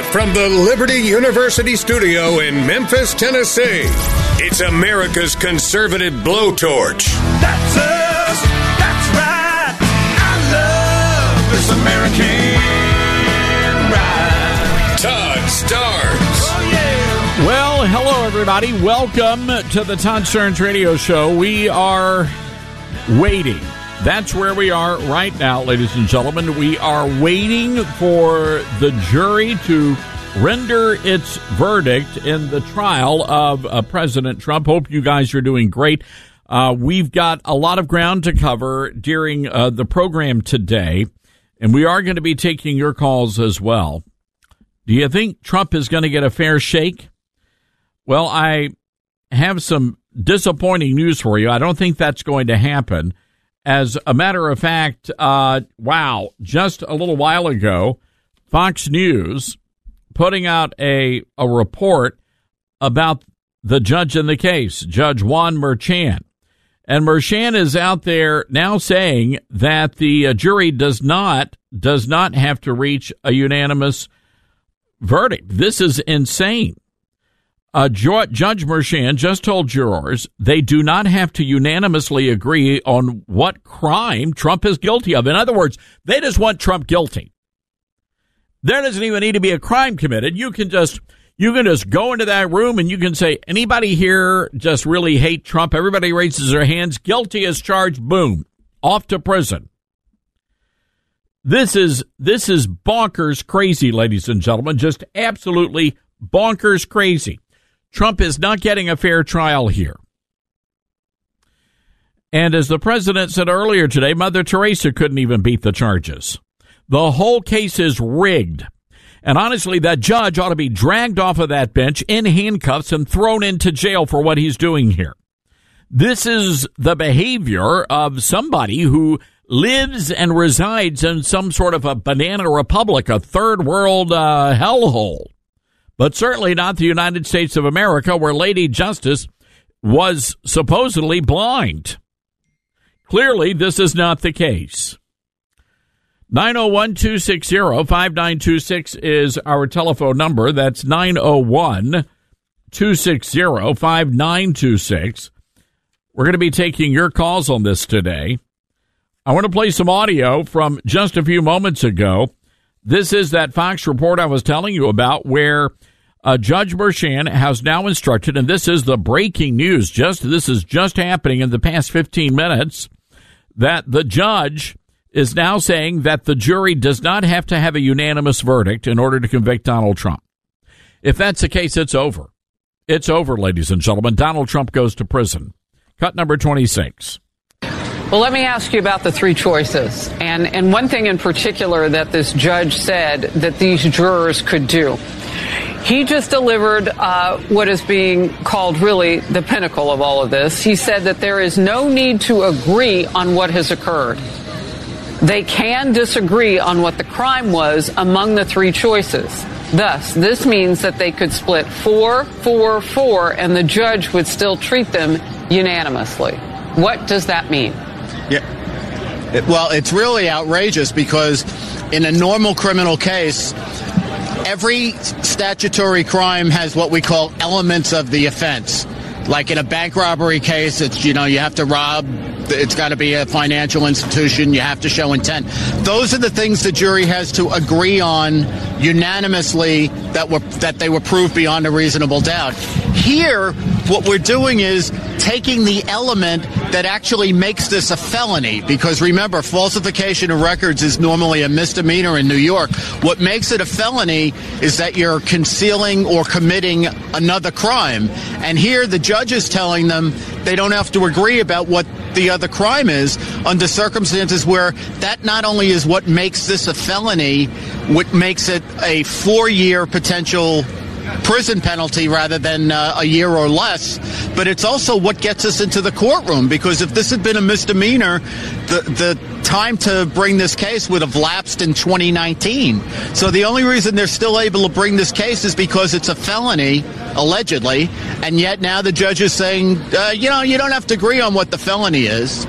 from the Liberty University studio in Memphis, Tennessee, it's America's conservative blowtorch. That's us. That's right. I love this American ride. Todd Starnes. Oh, yeah. Well, hello, everybody. Welcome to the Todd Starnes Radio Show. We are waiting. That's where we are right now, ladies and gentlemen. We are waiting for the jury to render its verdict in the trial of President Trump. Hope you guys are doing great. We've got a lot of ground to cover during the program today, and we are going to be taking your calls as well. Do you think Trump is going to get a fair shake? Well, I have some disappointing news for you. I don't think that's going to happen. As a matter of fact, just a little while ago, Fox News putting out a report about the judge in the case, Judge Juan Merchan. And Merchan is out there now saying that the jury does not have to reach a unanimous verdict. This is insane. Judge Merchan just told jurors they do not have to unanimously agree on what crime Trump is guilty of. In other words, they just want Trump guilty. There doesn't even need to be a crime committed. You can just go into that room and you can say, anybody here just really hate Trump? Everybody raises their hands. Guilty as charged. Boom. Off to prison. This is bonkers crazy, ladies and gentlemen. Just absolutely bonkers crazy. Trump is not getting a fair trial here. And as the president said earlier today, Mother Teresa couldn't even beat the charges. The whole case is rigged. And honestly, that judge ought to be dragged off of that bench in handcuffs and thrown into jail for what he's doing here. This is the behavior of somebody who lives and resides in some sort of a banana republic, a third world hellhole. But certainly not the United States of America, where Lady Justice was supposedly blind. Clearly, this is not the case. 901-260-5926 is our telephone number. That's 901-260-5926. We're going to be taking your calls on this today. I want to play some audio from just a few moments ago. This is that Fox report I was telling you about where Judge Merchan has now instructed, and this is the breaking news, this is just happening in the past 15 minutes, that the judge is now saying that the jury does not have to have a unanimous verdict in order to convict Donald Trump. If that's the case, it's over. It's over, ladies and gentlemen. Donald Trump goes to prison. Cut number 26. Well, let me ask you about the three choices. And one thing in particular that this judge said that these jurors could do. He just delivered what is being called really the pinnacle of all of this. He said that there is no need to agree on what has occurred. They can disagree on what the crime was among the three choices. Thus, this means that they could split 4-4-4, and the judge would still treat them unanimously. What does that mean? Yeah. Well, it's really outrageous because in a normal criminal case, every statutory crime has what we call elements of the offense. Like in a bank robbery case, it's, you have to rob. It's got to be a financial institution. You have to show intent. Those are the things the jury has to agree on unanimously that they were proved beyond a reasonable doubt. Here, what we're doing is taking the element that actually makes this a felony, because remember, falsification of records is normally a misdemeanor in New York. What makes it a felony is that you're concealing or committing another crime. And here the judge is telling them they don't have to agree about what the other crime is under circumstances where that not only is what makes this a felony, what makes it a 4-year potential prison penalty rather than a year or less, but it's also what gets us into the courtroom, because if this had been a misdemeanor, the time to bring this case would have lapsed in 2019. So the only reason they're still able to bring this case is because it's a felony, allegedly, and yet now the judge is saying, you don't have to agree on what the felony is.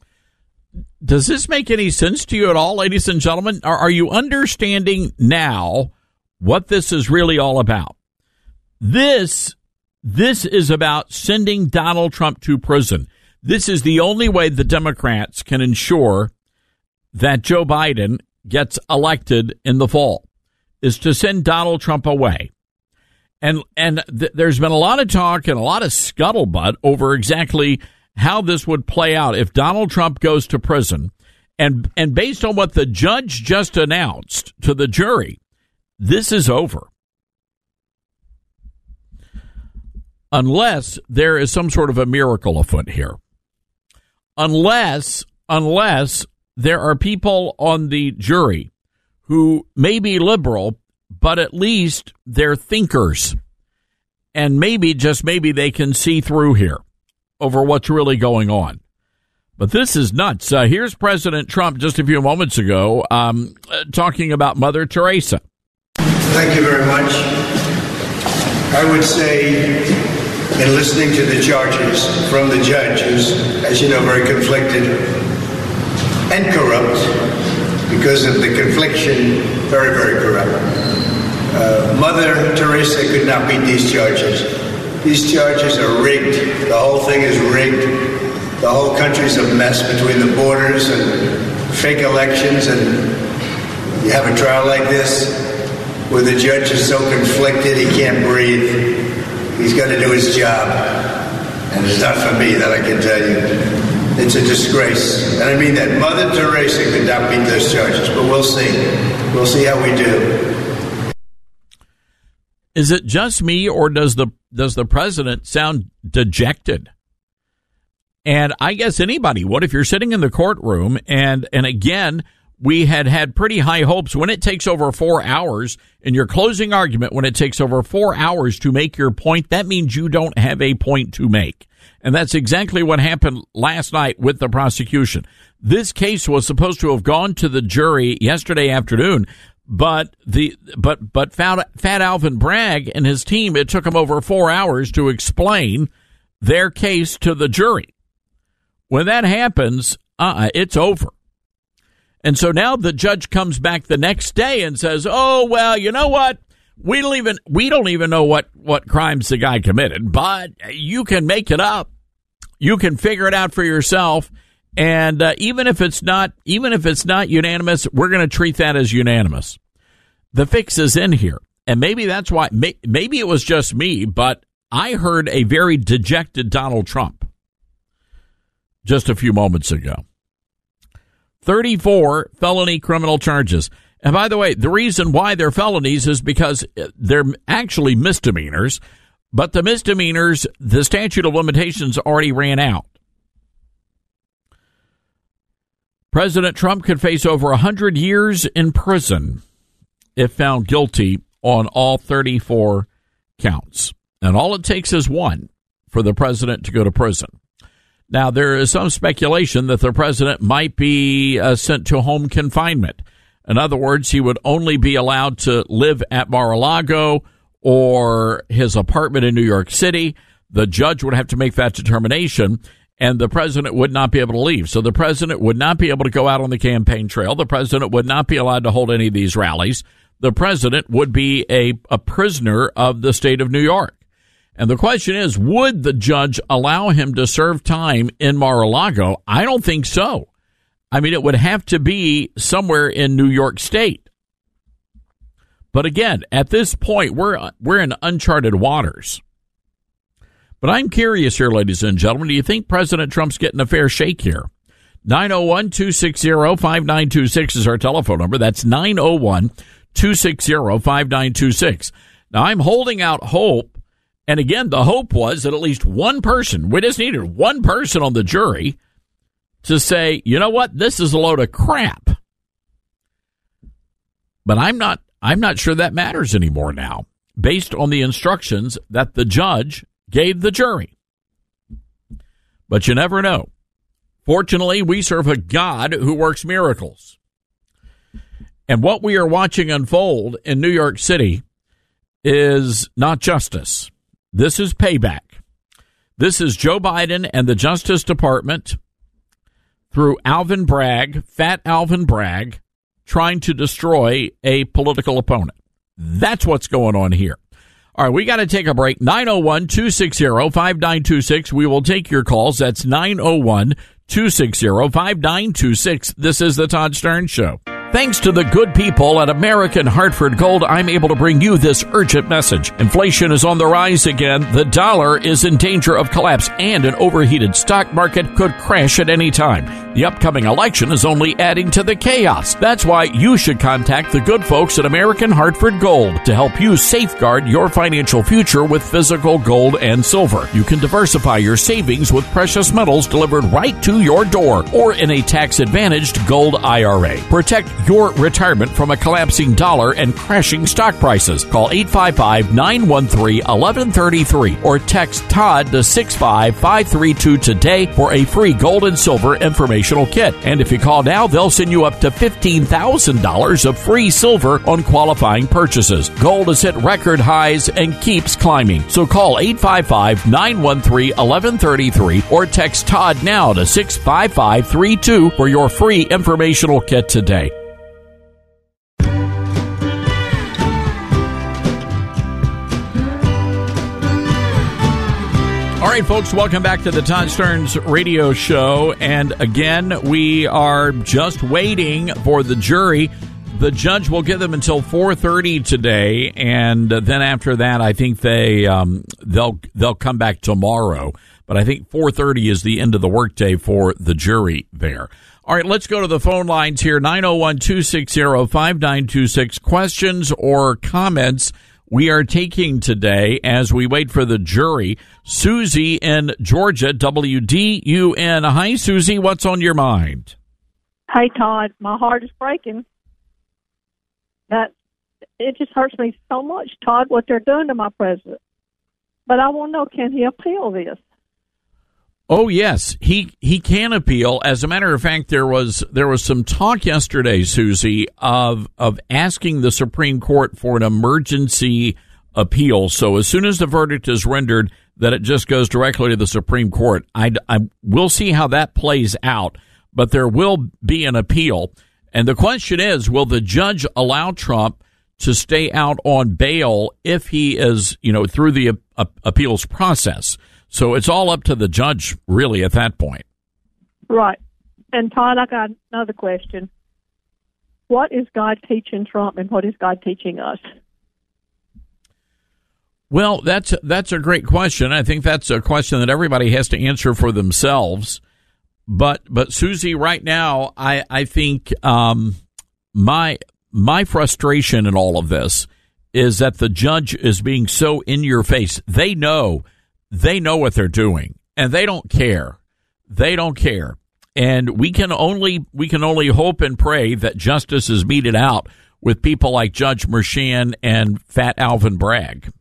Does this make any sense to you at all, ladies and gentlemen? Are you understanding now what this is really all about. This is about sending Donald Trump to prison. This is the only way the Democrats can ensure that Joe Biden gets elected in the fall, is to send Donald Trump away. And there's been a lot of talk and a lot of scuttlebutt over exactly how this would play out if Donald Trump goes to prison. And based on what the judge just announced to the jury, this is over. Unless there is some sort of a miracle afoot here. Unless there are people on the jury who may be liberal, but at least they're thinkers. And maybe, just maybe, they can see through here over what's really going on. But this is nuts. Here's President Trump just a few moments ago talking about Mother Teresa. Thank you very much. I would say, in listening to the charges from the judge, who's, as you know, very conflicted and corrupt, because of the confliction, very, very corrupt. Mother Teresa could not beat these charges. These charges are rigged. The whole thing is rigged. The whole country's a mess between the borders and fake elections, and you have a trial like this where the judge is so conflicted he can't breathe. He's got to do his job, and it's not for me, that I can tell you. It's a disgrace, and I mean that. Mother Teresa could not beat those charges, but we'll see. We'll see how we do. Is it just me, or does the president sound dejected? And I guess anybody would if you're sitting in the courtroom, and again, we had pretty high hopes. When it takes over 4 hours in your closing argument, when it takes over 4 hours to make your point, that means you don't have a point to make. And that's exactly what happened last night with the prosecution. This case was supposed to have gone to the jury yesterday afternoon, but Fat Alvin Bragg and his team, it took them over 4 hours to explain their case to the jury. When that happens, it's over. And so now the judge comes back the next day and says, oh, well, you know what? We don't even know what crimes the guy committed, but you can make it up. You can figure it out for yourself. And even if it's not unanimous, we're going to treat that as unanimous. The fix is in here. And maybe that's why, maybe it was just me, but I heard a very dejected Donald Trump just a few moments ago. 34 felony criminal charges. And by the way, the reason why they're felonies is because they're actually misdemeanors, but the misdemeanors, the statute of limitations already ran out. President Trump could face over 100 years in prison if found guilty on all 34 counts. And all it takes is one for the president to go to prison. Now, there is some speculation that the president might be sent to home confinement. In other words, he would only be allowed to live at Mar-a-Lago or his apartment in New York City. The judge would have to make that determination, and the president would not be able to leave. So the president would not be able to go out on the campaign trail. The president would not be allowed to hold any of these rallies. The president would be a prisoner of the state of New York. And the question is, would the judge allow him to serve time in Mar-a-Lago? I don't think so. I mean, it would have to be somewhere in New York State. But again, at this point, we're in uncharted waters. But I'm curious here, ladies and gentlemen, do you think President Trump's getting a fair shake here? 901-260-5926 is our telephone number. That's 901-260-5926. Now, I'm holding out hope. And again, the hope was that at least one person, we just needed one person on the jury to say, you know what, this is a load of crap. But I'm not sure that matters anymore now, based on the instructions that the judge gave the jury. But you never know. Fortunately, we serve a God who works miracles. And what we are watching unfold in New York City is not justice. This is payback. This is Joe Biden and the Justice Department, through Alvin Bragg, Fat Alvin Bragg, trying to destroy a political opponent. That's what's going on here. All right, we got to take a break. 901-260-5926. We will take your calls. That's 901-260-5926. This is the Todd Stern Show. Thanks to the good people at American Hartford Gold, I'm able to bring you this urgent message. Inflation is on the rise again. The dollar is in danger of collapse, and an overheated stock market could crash at any time. The upcoming election is only adding to the chaos. That's why you should contact the good folks at American Hartford Gold to help you safeguard your financial future with physical gold and silver. You can diversify your savings with precious metals delivered right to your door or in a tax-advantaged gold IRA. Protect your retirement from a collapsing dollar and crashing stock prices. Call 855-913-1133 or text Todd to 65532 today for a free gold and silver informational kit. And if you call now, they'll send you up to $15,000 of free silver on qualifying purchases. Gold has hit record highs and keeps climbing. So call 855-913-1133 or text Todd now to 65532 for your free informational kit today. All right, folks, welcome back to the Todd Stearns Radio Show. And again, we are just waiting for the jury. The judge will give them until 4:30 today, and then after that, I think they'll come back tomorrow. But I think 4:30 is the end of the workday for the jury there. All right, let's go to the phone lines here. 901-260-5926. Questions or comments we are taking today as we wait for the jury. Susie in Georgia, WDUN. Hi, Susie. What's on your mind? Hey, Todd. My heart is breaking. It just hurts me so much, Todd, what they're doing to my president. But I want to know, can he appeal this? Oh, yes, he can appeal. As a matter of fact, there was some talk yesterday, Susie, of asking the Supreme Court for an emergency appeal. So as soon as the verdict is rendered, that it just goes directly to the Supreme Court. We'll see how that plays out, but there will be an appeal. And the question is, will the judge allow Trump to stay out on bail if he is, through the appeals process? So it's all up to the judge, really, at that point. Right. And, Todd, I got another question. What is God teaching Trump and what is God teaching us? Well, that's a great question. I think that's a question that everybody has to answer for themselves. But Susie, right now, I think my frustration in all of this is that the judge is being so in your face. They know what they're doing, and they don't care. They don't care. And we can only hope and pray that justice is meted out with people like Judge Merchan and Fat Alvin Bragg.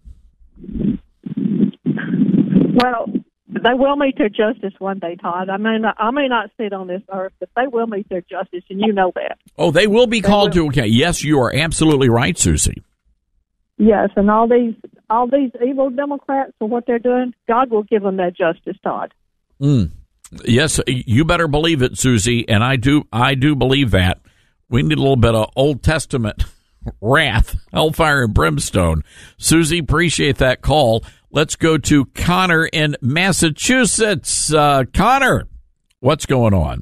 Well, they will meet their justice one day, Todd. I may not sit on this earth, but they will meet their justice, and you know that. Oh, they will be called to account. Yes, you are absolutely right, Susie. Yes, and all these evil Democrats for what they're doing, God will give them that justice, Todd. Yes, you better believe it, Susie, and I do believe that. We need a little bit of Old Testament wrath, hellfire and brimstone. Susie, appreciate that call. Let's go to Connor in Massachusetts. Connor, what's going on?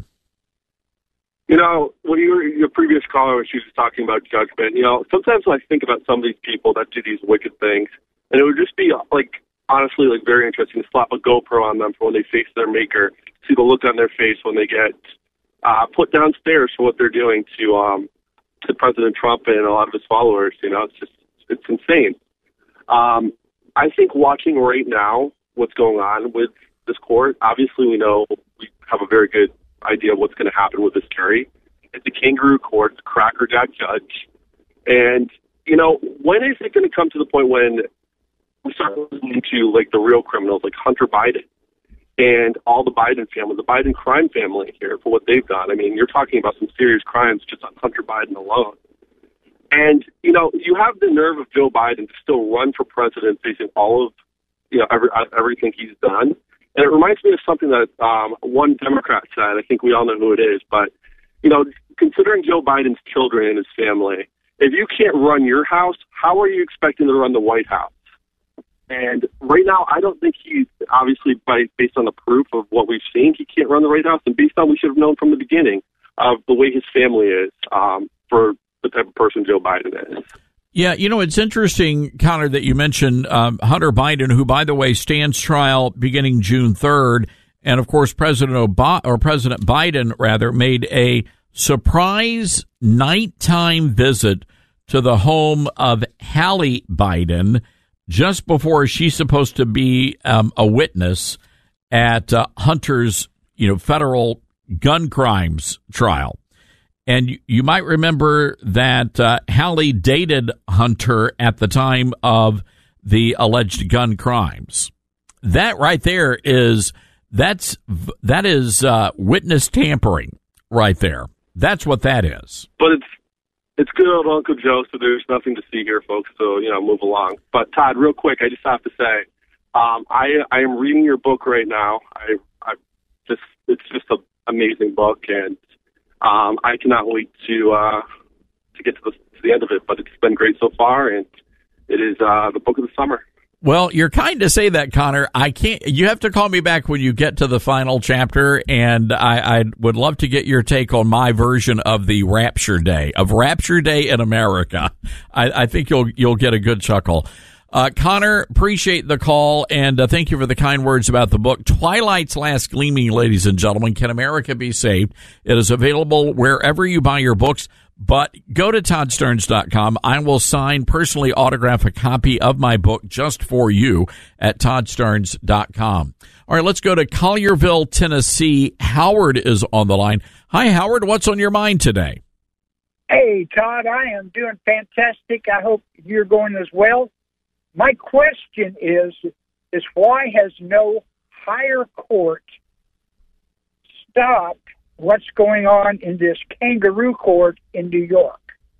When your previous caller, when she was talking about judgment, sometimes when I think about some of these people that do these wicked things, and it would just be, honestly, very interesting to slap a GoPro on them for when they face their maker, see the look on their face when they get put downstairs for what they're doing to President Trump and a lot of his followers. It's insane. I think watching right now what's going on with this court, obviously we know we have a very good idea of what's going to happen with this jury. It's a kangaroo court, it's a crackerjack judge. And, when is it going to come to the point when we start listening to, the real criminals, like Hunter Biden and all the Biden family, the Biden crime family here for what they've done? I mean, you're talking about some serious crimes just on Hunter Biden alone. And, you have the nerve of Joe Biden to still run for president facing all of, everything he's done. And it reminds me of something that one Democrat said. I think we all know who it is. But, considering Joe Biden's children and his family, if you can't run your house, how are you expecting to run the White House? And right now, I don't think he's, obviously, based on the proof of what we've seen, he can't run the White House, and based on we should have known from the beginning of the way his family is for the type of person Joe Biden is. Yeah, it's interesting, Connor, that you mentioned Hunter Biden, who, by the way, stands trial beginning June 3rd. And, of course, President Biden made a surprise nighttime visit to the home of Hallie Biden just before she's supposed to be a witness at Hunter's, federal gun crimes trial. And you might remember that Hallie dated Hunter at the time of the alleged gun crimes. That right there is witness tampering right there. That's what that is. But it's good old Uncle Joe, so there's nothing to see here, folks. So, move along. But Todd, real quick, I just have to say, I am reading your book right now. It's just an amazing book, and I cannot wait to get to the end of it. But it's been great so far, and it is the book of the summer. Well, you're kind to say that, Connor. I can't. You have to call me back when you get to the final chapter, and I would love to get your take on my version of the Rapture Day in America. I think you'll get a good chuckle. Connor, appreciate the call, and thank you for the kind words about the book. Twilight's Last Gleaming, ladies and gentlemen. Can America Be Saved? It is available wherever you buy your books. But go to ToddStarnes.com. I will personally autograph a copy of my book just for you at ToddStarnes.com. All right, let's go to Collierville, Tennessee. Howard is on the line. Hi, Howard. What's on your mind today? Hey, Todd. I am doing fantastic. I hope you're going as well. My question is why has no higher court stopped what's going on in this kangaroo court in New York?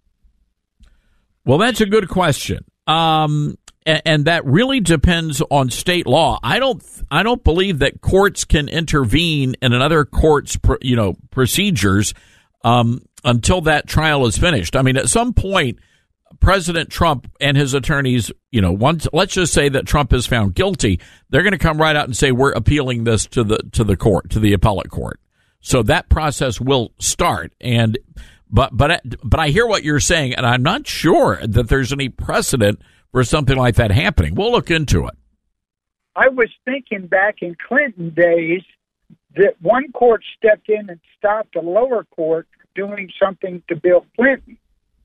Well, that's a good question. And that really depends on state law. I don't believe that courts can intervene in another court's, procedures, until that trial is finished. I mean, at some point, President Trump and his attorneys, let's just say that Trump is found guilty, they're going to come right out and say, we're appealing this to the court, to the appellate court. So that process will start, but I hear what you're saying, and I'm not sure that there's any precedent for something like that happening. We'll look into it. I was thinking back in Clinton days that one court stepped in and stopped the lower court doing something to Bill Clinton,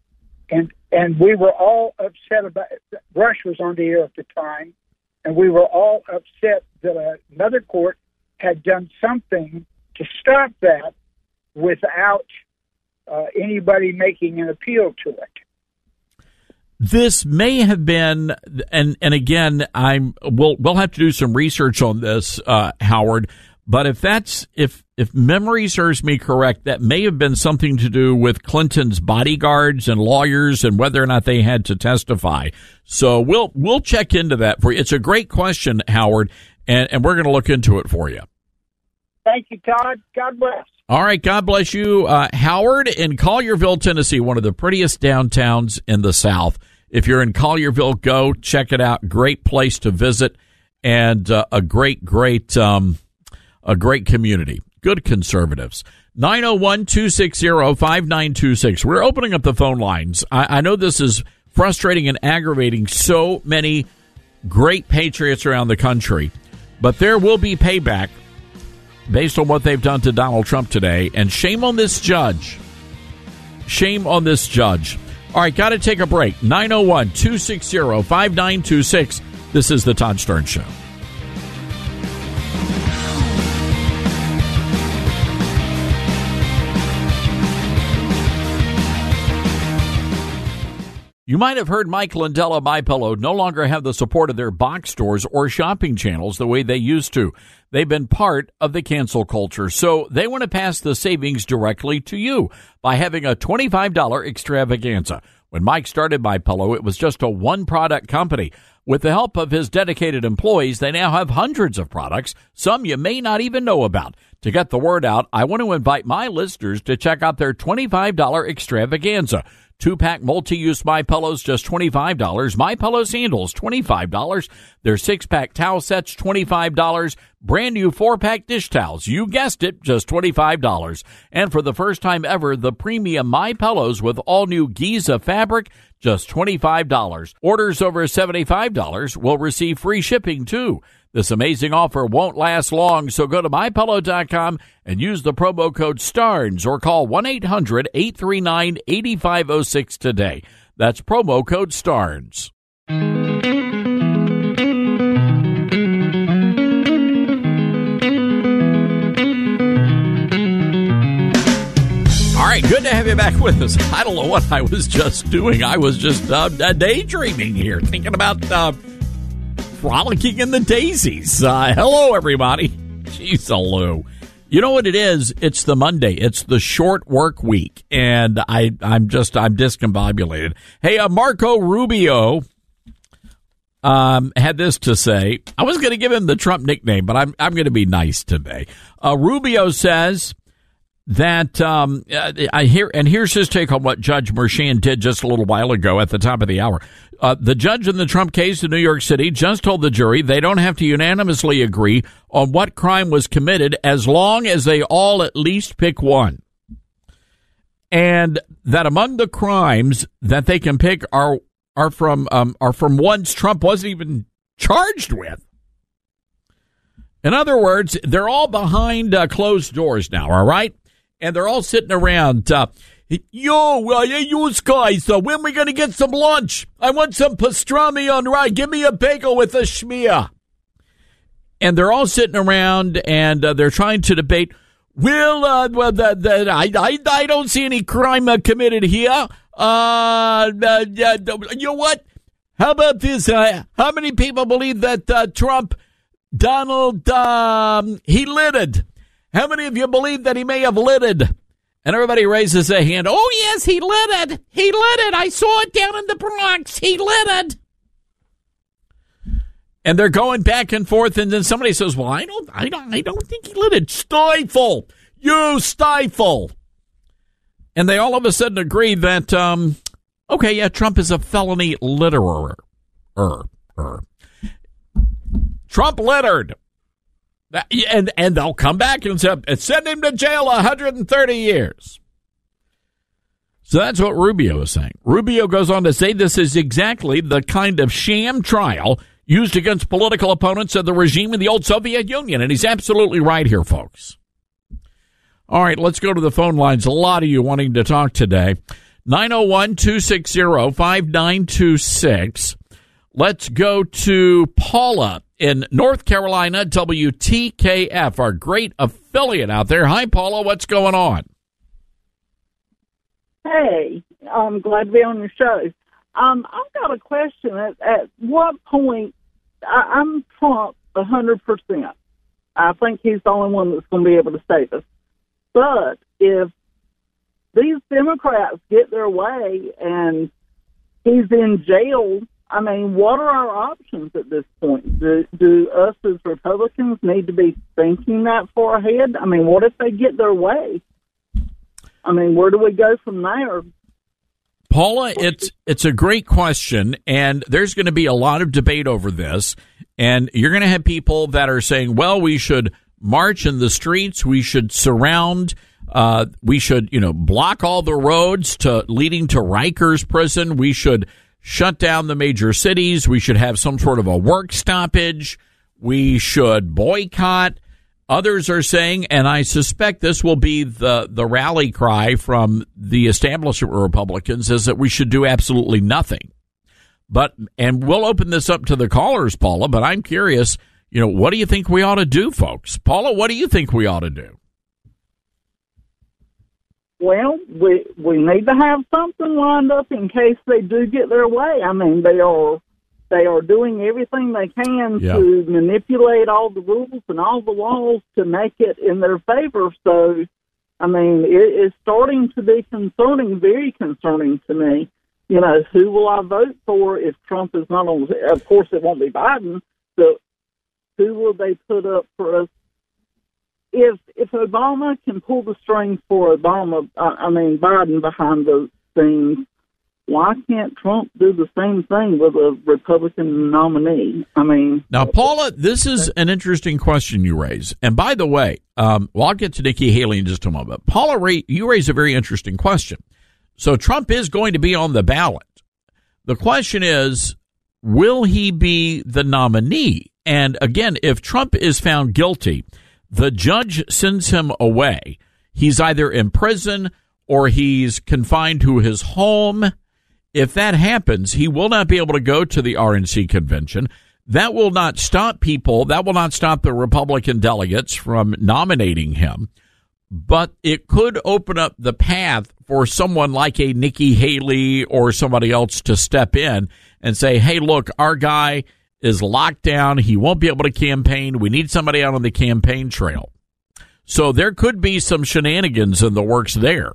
and we were all upset about it. Rush was on the air at the time, and we were all upset that another court had done something to stop that without anybody making an appeal to it. This may have been, and again, we'll have to do some research on this, Howard. But if memory serves me correct, that may have been something to do with Clinton's bodyguards and lawyers and whether or not they had to testify. So we'll check into that for you. It's a great question, Howard, and we're going to look into it for you. Thank you, Todd. God bless. All right. God bless you. Howard in Collierville, Tennessee, one of the prettiest downtowns in the South. If you're in Collierville, go check it out. Great place to visit and a great community. Good conservatives. 901-260-5926. We're opening up the phone lines. I know this is frustrating and aggravating so many great patriots around the country, but there will be payback based on what they've done to Donald Trump today. And shame on this judge. Shame on this judge. All right, got to take a break. 901-260-5926. This is the Todd Starnes Show. You might have heard Mike Lindell of MyPillow no longer have the support of their box stores or shopping channels the way they used to. They've been part of the cancel culture, so they want to pass the savings directly to you by having a $25 extravaganza. When Mike started MyPillow, it was just a one-product company. With the help of his dedicated employees, they now have hundreds of products, some you may not even know about. To get the word out, I want to invite my listeners to check out their $25 extravaganza. 2-pack multi-use MyPillows, just $25. MyPillow sandals, $25. Their 6-pack towel sets, $25. Brand new 4-pack dish towels, you guessed it, just $25. And for the first time ever, the premium MyPillows with all new Giza fabric, just $25. Orders over $75 will receive free shipping too. This amazing offer won't last long, so go to MyPillow.com and use the promo code STARNS or call 1-800-839-8506 today. That's promo code STARNS. All right, good to have you back with us. I don't know what I was just doing. I was just daydreaming here, thinking about frolicking in the daisies. Hello, everybody. Jeez, hello. You know what it is? It's the Monday. It's the short work week, and I'm discombobulated. Hey, Marco Rubio had this to say. I was going to give him the Trump nickname, but I'm going to be nice today. Rubio says that here's his take on what Judge Merchan did just a little while ago at the top of the hour. The judge in the Trump case in New York City just told the jury they don't have to unanimously agree on what crime was committed as long as they all at least pick one. And that among the crimes that they can pick are from ones Trump wasn't even charged with. In other words, they're all behind closed doors now, all right? And they're all sitting around. You guys, when are we going to get some lunch? I want some pastrami on rye. Give me a bagel with a schmear. And they're all sitting around, and they're trying to debate, I don't see any crime committed here. You know what? How about this? How many people believe that Donald, he littered? How many of you believe that he may have littered? And everybody raises their hand. Oh, yes, he littered. He littered. I saw it down in the Bronx. He littered. And they're going back and forth, and then somebody says, well, I don't think he littered. Stifle. You stifle. And they all of a sudden agree that, okay, yeah, Trump is a felony litterer. Trump littered. And they'll come back and send him to jail 130 years. So that's what Rubio is saying. Rubio goes on to say this is exactly the kind of sham trial used against political opponents of the regime in the old Soviet Union. And he's absolutely right here, folks. All right, let's go to the phone lines. A lot of you wanting to talk today. 901-260-5926. Let's go to Paula in North Carolina, WTKF, our great affiliate out there. Hi, Paula. What's going on? Hey, I'm glad to be on your show. I've got a question. At what point, I'm Trump 100%. I think he's the only one that's going to be able to save us. But if these Democrats get their way and he's in jail, I mean, what are our options at this point? Do us as Republicans need to be thinking that far ahead? I mean, what if they get their way? I mean, where do we go from there? Paula, it's a great question, and there's going to be a lot of debate over this, and you're going to have people that are saying, well, we should march in the streets, we should surround, we should, block all the roads leading to Rikers prison, we should shut down the major cities. We should have some sort of a work stoppage. We should boycott. Others are saying, and I suspect this will be the rally cry from the establishment Republicans, is that we should do absolutely nothing. And we'll open this up to the callers, Paula, but I'm curious, what do you think we ought to do, folks? Paula, what do you think we ought to do? Well, we need to have something lined up in case they do get their way. I mean, they are doing everything they can to manipulate all the rules and all the laws to make it in their favor. So, I mean, it is starting to be concerning, very concerning to me. Who will I vote for if Trump is not on? Of course, it won't be Biden. So, who will they put up for us? If Obama can pull the strings for Biden behind the scenes, why can't Trump do the same thing with a Republican nominee? I mean, now, Paula, this is an interesting question you raise. And by the way, I'll get to Nikki Haley in just a moment. Paula, you raise a very interesting question. So Trump is going to be on the ballot. The question is, will he be the nominee? And again, if Trump is found guilty, the judge sends him away. He's either in prison or he's confined to his home. If that happens, he will not be able to go to the RNC convention. That will not stop people. That will not stop the Republican delegates from nominating him. But it could open up the path for someone like a Nikki Haley or somebody else to step in and say, hey, look, our guy is locked down. He won't be able to campaign. We need somebody out on the campaign trail. So there could be some shenanigans in the works there.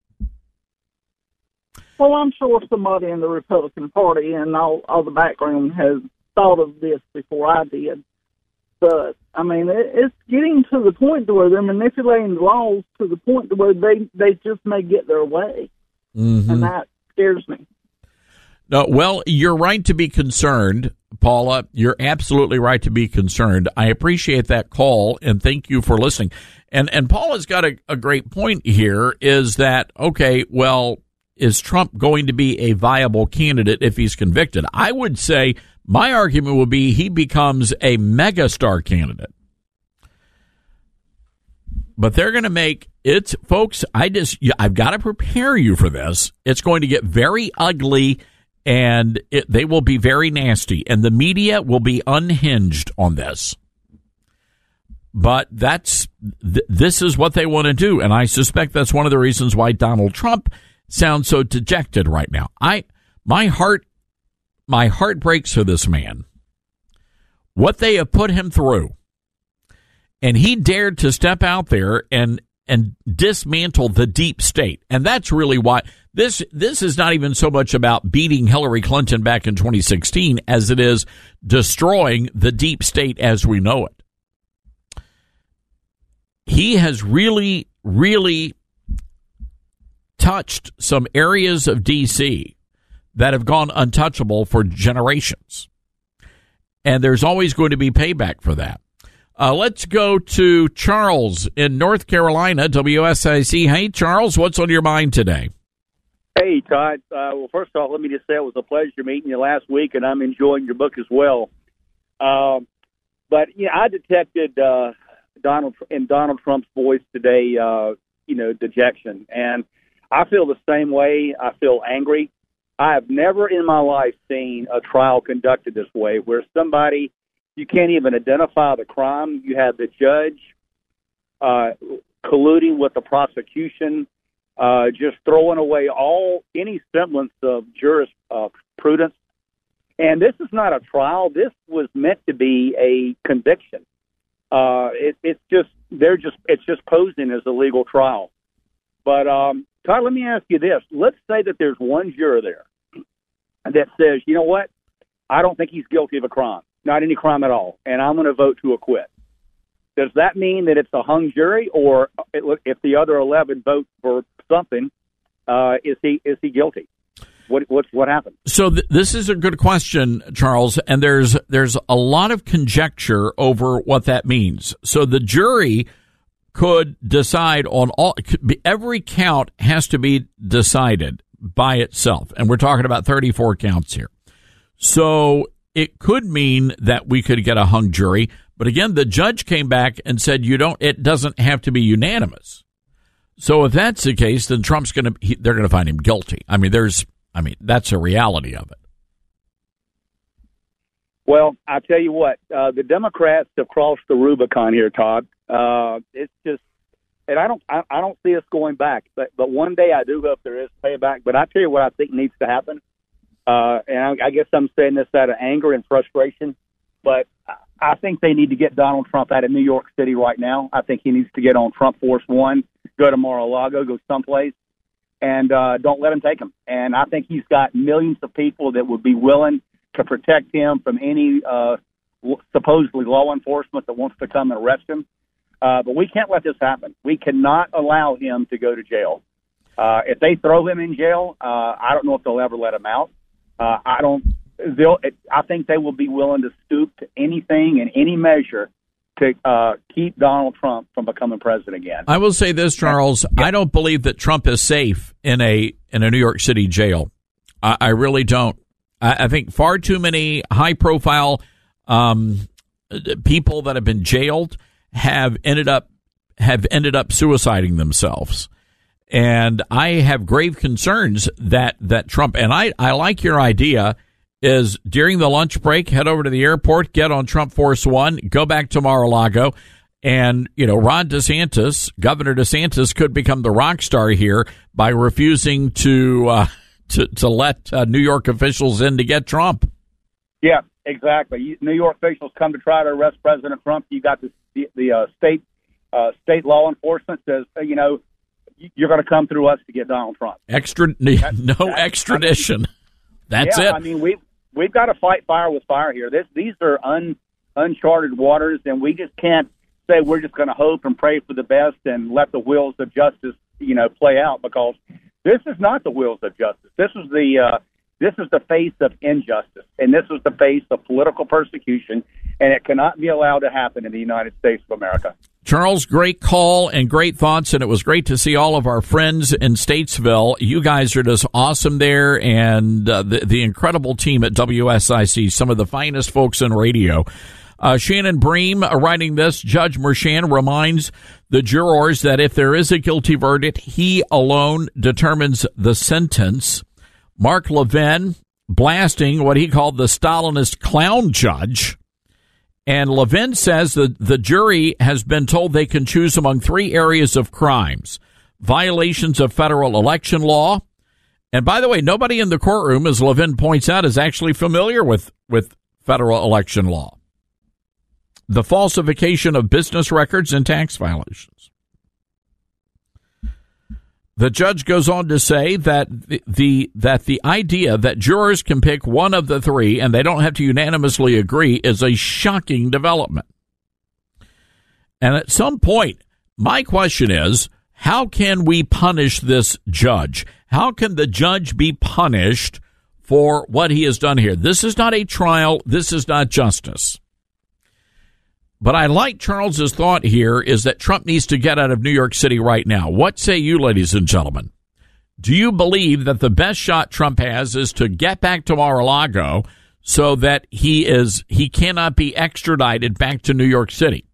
Well, I'm sure somebody in the Republican Party and all the background has thought of this before I did. But, I mean, it's getting to the point where they're manipulating the laws to the point where they just may get their way. Mm-hmm. And that scares me. No, well, you're right to be concerned, Paula. You're absolutely right to be concerned. I appreciate that call, and thank you for listening. And Paula's got a great point here, is that, okay, well, is Trump going to be a viable candidate if he's convicted? I would say my argument would be he becomes a megastar candidate. But they're going to make it, folks, I've got to prepare you for this. It's going to get very ugly, and they will be very nasty, and the media will be unhinged on this. But this is what they want to do, and I suspect that's one of the reasons why Donald Trump sounds so dejected right now. My heart breaks for this man. What they have put him through, and he dared to step out there and dismantle the deep state, and that's really why this is not even so much about beating Hillary Clinton back in 2016 as it is destroying the deep state as we know it. He has really, really touched some areas of D.C. that have gone untouchable for generations. And there's always going to be payback for that. Let's go to Charles in North Carolina, WSIC. Hey, Charles, what's on your mind today? Hey, Todd. Well, first of all, let me just say it was a pleasure meeting you last week, and I'm enjoying your book as well. But, yeah, I detected Donald Trump's voice today, dejection. And I feel the same way. I feel angry. I have never in my life seen a trial conducted this way where somebody, you can't even identify the crime. You have the judge colluding with the prosecution, just throwing away any semblance of jurisprudence. And this is not a trial. This was meant to be a conviction. It's just posing as a legal trial. But Todd, let me ask you this. Let's say that there's one juror there that says, you know what, I don't think he's guilty of a crime, not any crime at all, and I'm going to vote to acquit. Does that mean that it's a hung jury, or if the other 11 vote for something, is he guilty? What happened? So this is a good question, Charles, and there's a lot of conjecture over what that means. So the jury could decide on every count has to be decided by itself, and we're talking about 34 counts here. So it could mean that we could get a hung jury, but again, the judge came back and said it doesn't have to be unanimous. So if that's the case, then they're going to find him guilty. I mean, that's a reality of it. Well, I tell you what, the Democrats have crossed the Rubicon here, Todd. It's just, and I don't see us going back. But one day I do hope there is payback. But I tell you what I think needs to happen. And I guess I'm saying this out of anger and frustration. But I think they need to get Donald Trump out of New York City right now. I think he needs to get on Trump Force One, go to Mar-a-Lago, go someplace, and don't let him take him. And I think he's got millions of people that would be willing to protect him from any supposedly law enforcement that wants to come and arrest him. But we can't let this happen. We cannot allow him to go to jail. If they throw him in jail, I don't know if they'll ever let him out. I think they will be willing to stoop to anything and any measure to keep Donald Trump from becoming president again. I will say this, Charles. I don't believe that Trump is safe in a New York City jail. I really don't. I think far too many high-profile people that have been jailed have ended up suiciding themselves. And I have grave concerns that Trump, and I like your idea, is during the lunch break, head over to the airport, get on Trump Force One, go back to Mar-a-Lago, and, Ron DeSantis, Governor DeSantis, could become the rock star here by refusing to let New York officials in to get Trump. Yeah, exactly. New York officials come to try to arrest President Trump. You got the state law enforcement says, you're going to come through us to get Donald Trump. No extradition. That's it. I mean, we've got to fight fire with fire here. These are uncharted waters, and we just can't say we're just going to hope and pray for the best and let the wheels of justice, play out, because this is not the wheels of justice. This is the face of injustice, and this is the face of political persecution, and it cannot be allowed to happen in the United States of America. Charles, great call and great thoughts, and it was great to see all of our friends in Statesville. You guys are just awesome there, and the incredible team at WSIC, some of the finest folks in radio. Shannon Bream writing this, Judge Merchan reminds the jurors that if there is a guilty verdict, he alone determines the sentence. Mark Levin blasting what he called the Stalinist clown judge. And Levin says that the jury has been told they can choose among three areas of crimes: violations of federal election law. And by the way, nobody in the courtroom, as Levin points out, is actually familiar with federal election law. The falsification of business records and tax violations. The judge goes on to say that the idea that jurors can pick one of the three and they don't have to unanimously agree is a shocking development. And at some point, my question is, how can we punish this judge? How can the judge be punished for what he has done here? This is not a trial. This is not justice. But I like Charles's thought here is that Trump needs to get out of New York City right now. What say you, ladies and gentlemen? Do you believe that the best shot Trump has is to get back to Mar-a-Lago so that he cannot be extradited back to New York City?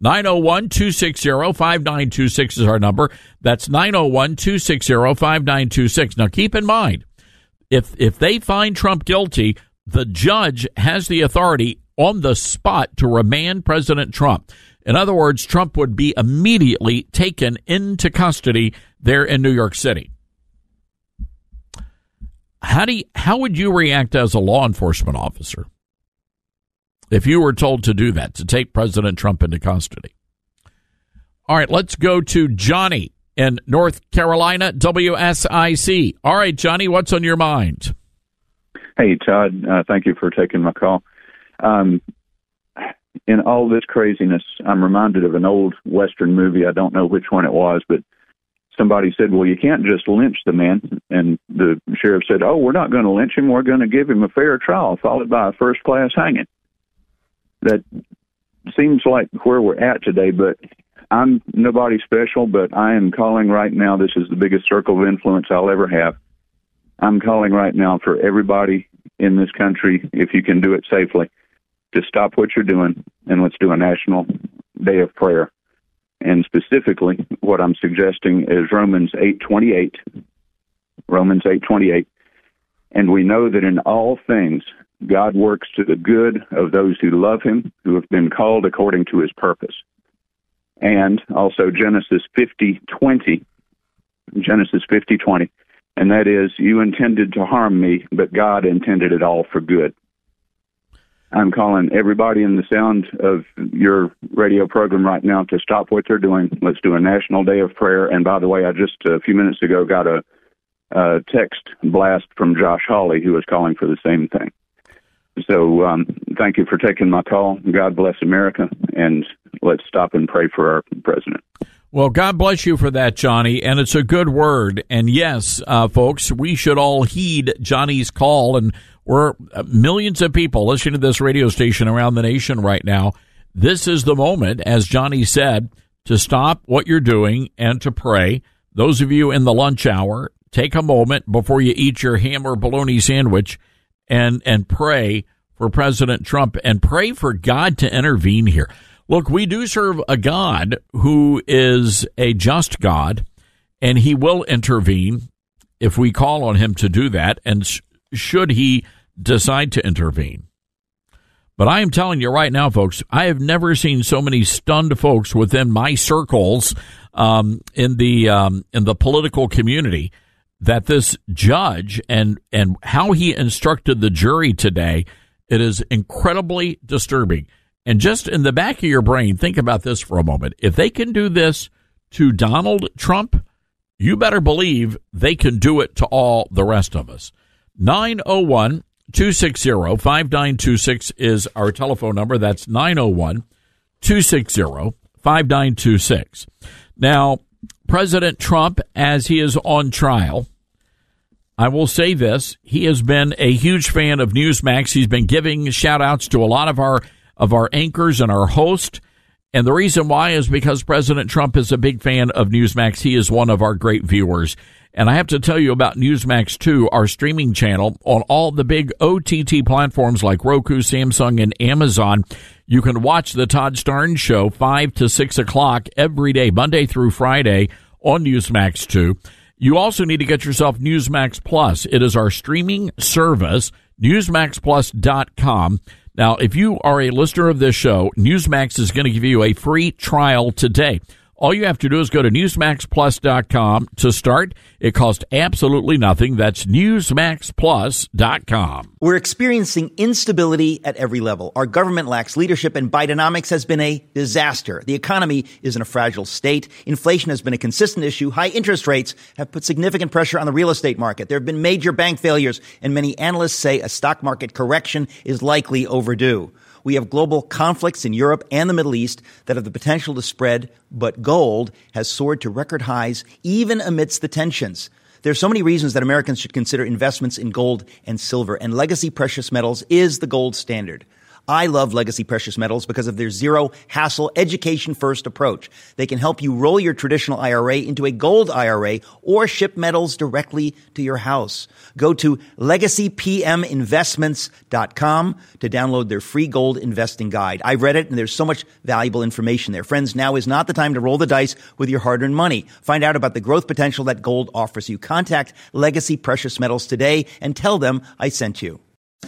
901-260-5926 is our number. That's 901-260-5926. Now, keep in mind, if they find Trump guilty, the judge has the authority on the spot to remand President Trump. In other words, Trump would be immediately taken into custody there in New York City. How would you react as a law enforcement officer if you were told to do that, to take President Trump into custody? All right, let's go to Johnny in North Carolina, WSIC. All right, Johnny, what's on your mind? Hey, Todd, thank you for taking my call. In all this craziness, I'm reminded of an old Western movie. I don't know which one it was, but somebody said, well, you can't just lynch the man. And the sheriff said, oh, we're not going to lynch him. We're going to give him a fair trial, followed by a first-class hanging. That seems like where we're at today, but I'm nobody special, but I am calling right now. This is the biggest circle of influence I'll ever have. I'm calling right now for everybody in this country, if you can do it safely, to stop what you're doing, and let's do a national day of prayer. And specifically, what I'm suggesting is Romans 8:28. Romans 8:28. And we know that in all things, God works to the good of those who love him, who have been called according to his purpose. And also Genesis 50:20. Genesis 50:20. And that is, you intended to harm me, but God intended it all for good. I'm calling everybody in the sound of your radio program right now to stop what they're doing. Let's do a national day of prayer. And by the way, I just a few minutes ago got a text blast from Josh Hawley, who was calling for the same thing. So thank you for taking my call. God bless America, and let's stop and pray for our president. Well, God bless you for that, Johnny, and it's a good word. And yes, folks, we should all heed Johnny's call, and we're millions of people listening to this radio station around the nation right now. This is the moment, as Johnny said, to stop what you're doing and to pray. Those of you in the lunch hour, take a moment before you eat your ham or bologna sandwich and pray for President Trump and pray for God to intervene here. Look, we do serve a God who is a just God, and he will intervene if we call on him to do that, and should he decide to intervene. But I am telling you right now, folks, I have never seen so many stunned folks within my circles in the political community that this judge and how he instructed the jury today, it is incredibly disturbing. And just in the back of your brain, think about this for a moment. If they can do this to Donald Trump, you better believe they can do it to all the rest of us. 901-260-5926 is our telephone number. That's 901-260-5926. Now, President Trump, as he is on trial, I will say this, he has been a huge fan of Newsmax. He's been giving shout-outs to a lot of our anchors and our host. And the reason why is because President Trump is a big fan of Newsmax. He is one of our great viewers. And I have to tell you about Newsmax 2, our streaming channel on all the big OTT platforms like Roku, Samsung, and Amazon. You can watch the Todd Starnes Show 5 to 6 o'clock every day, Monday through Friday on Newsmax 2. You also need to get yourself Newsmax Plus. It is our streaming service, newsmaxplus.com. Now, if you are a listener of this show, Newsmax is going to give you a free trial today. All you have to do is go to newsmaxplus.com to start. It costs absolutely nothing. That's newsmaxplus.com. We're experiencing instability at every level. Our government lacks leadership, and Bidenomics has been a disaster. The economy is in a fragile state. Inflation has been a consistent issue. High interest rates have put significant pressure on the real estate market. There have been major bank failures, and many analysts say a stock market correction is likely overdue. We have global conflicts in Europe and the Middle East that have the potential to spread, but gold has soared to record highs even amidst the tensions. There are so many reasons that Americans should consider investments in gold and silver, and Legacy Precious Metals is the gold standard. I love Legacy Precious Metals because of their zero-hassle, education-first approach. They can help you roll your traditional IRA into a gold IRA or ship metals directly to your house. Go to LegacyPMInvestments.com to download their free gold investing guide. I read it, and there's so much valuable information there. Friends, now is not the time to roll the dice with your hard-earned money. Find out about the growth potential that gold offers you. Contact Legacy Precious Metals today and tell them I sent you.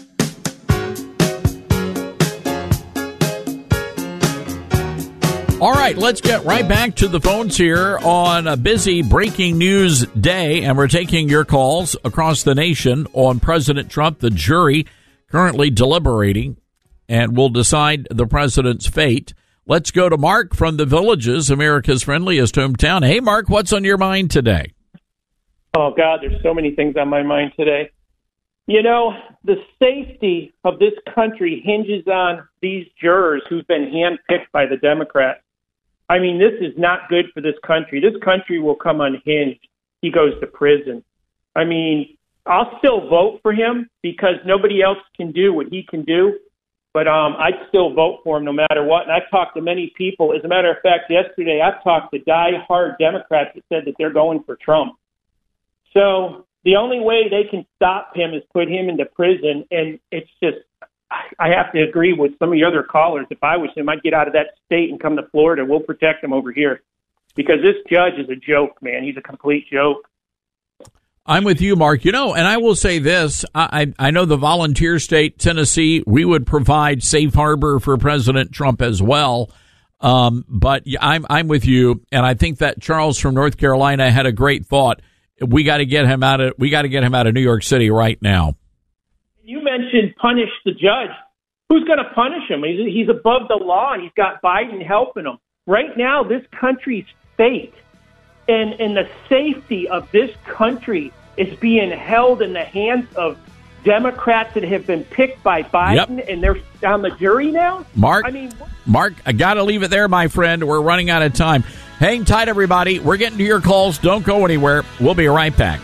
All right, let's get right back to the phones here on a busy breaking news day, and we're taking your calls across the nation on President Trump. The jury currently deliberating and will decide the president's fate. Let's go to Mark from the Villages, America's friendliest hometown. Hey, Mark, what's on your mind today? Oh, God, there's so many things on my mind today. You know, the safety of this country hinges on these jurors who've been handpicked by the Democrats. I mean, this is not good for this country. This country will come unhinged. He goes to prison. I mean, I'll still vote for him because nobody else can do what he can do. But I'd still vote for him no matter what. And I've talked to many people. As a matter of fact, yesterday I talked to die-hard Democrats that said that they're going for Trump. So the only way they can stop him is put him into prison. And it's just, I have to agree with some of the other callers. If I was him, I'd get out of that state and come to Florida. We'll protect him over here. Because this judge is a joke, man. He's a complete joke. I'm with you, Mark. You know, and I will say this. I know the volunteer state, Tennessee, we would provide safe harbor for President Trump as well. But I'm with you. And I think that Charles from North Carolina had a great thought. We got to get him out of New York City right now. You mentioned punish the judge. Who's going to punish him? He's above the law, and he's got Biden helping him. Right now, this country's fate and the safety of this country is being held in the hands of Democrats that have been picked by Biden, and they're on the jury now? Mark, I got to leave it there, my friend. We're running out of time. Hang tight, everybody. We're getting to your calls. Don't go anywhere. We'll be right back.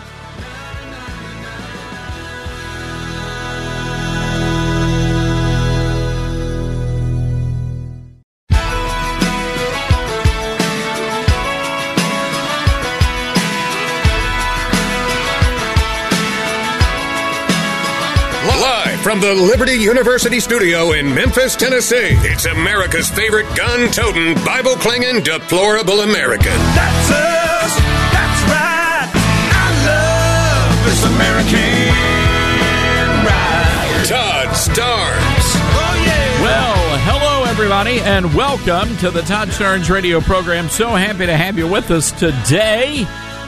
Live from the Liberty University studio in Memphis, Tennessee, it's America's favorite gun-toting, Bible-clinging, deplorable American. That's us. That's right. I love this American ride. Todd Starnes. Oh, yeah. Well, hello, everybody, and welcome to the Todd Starnes radio program. So happy to have you with us today.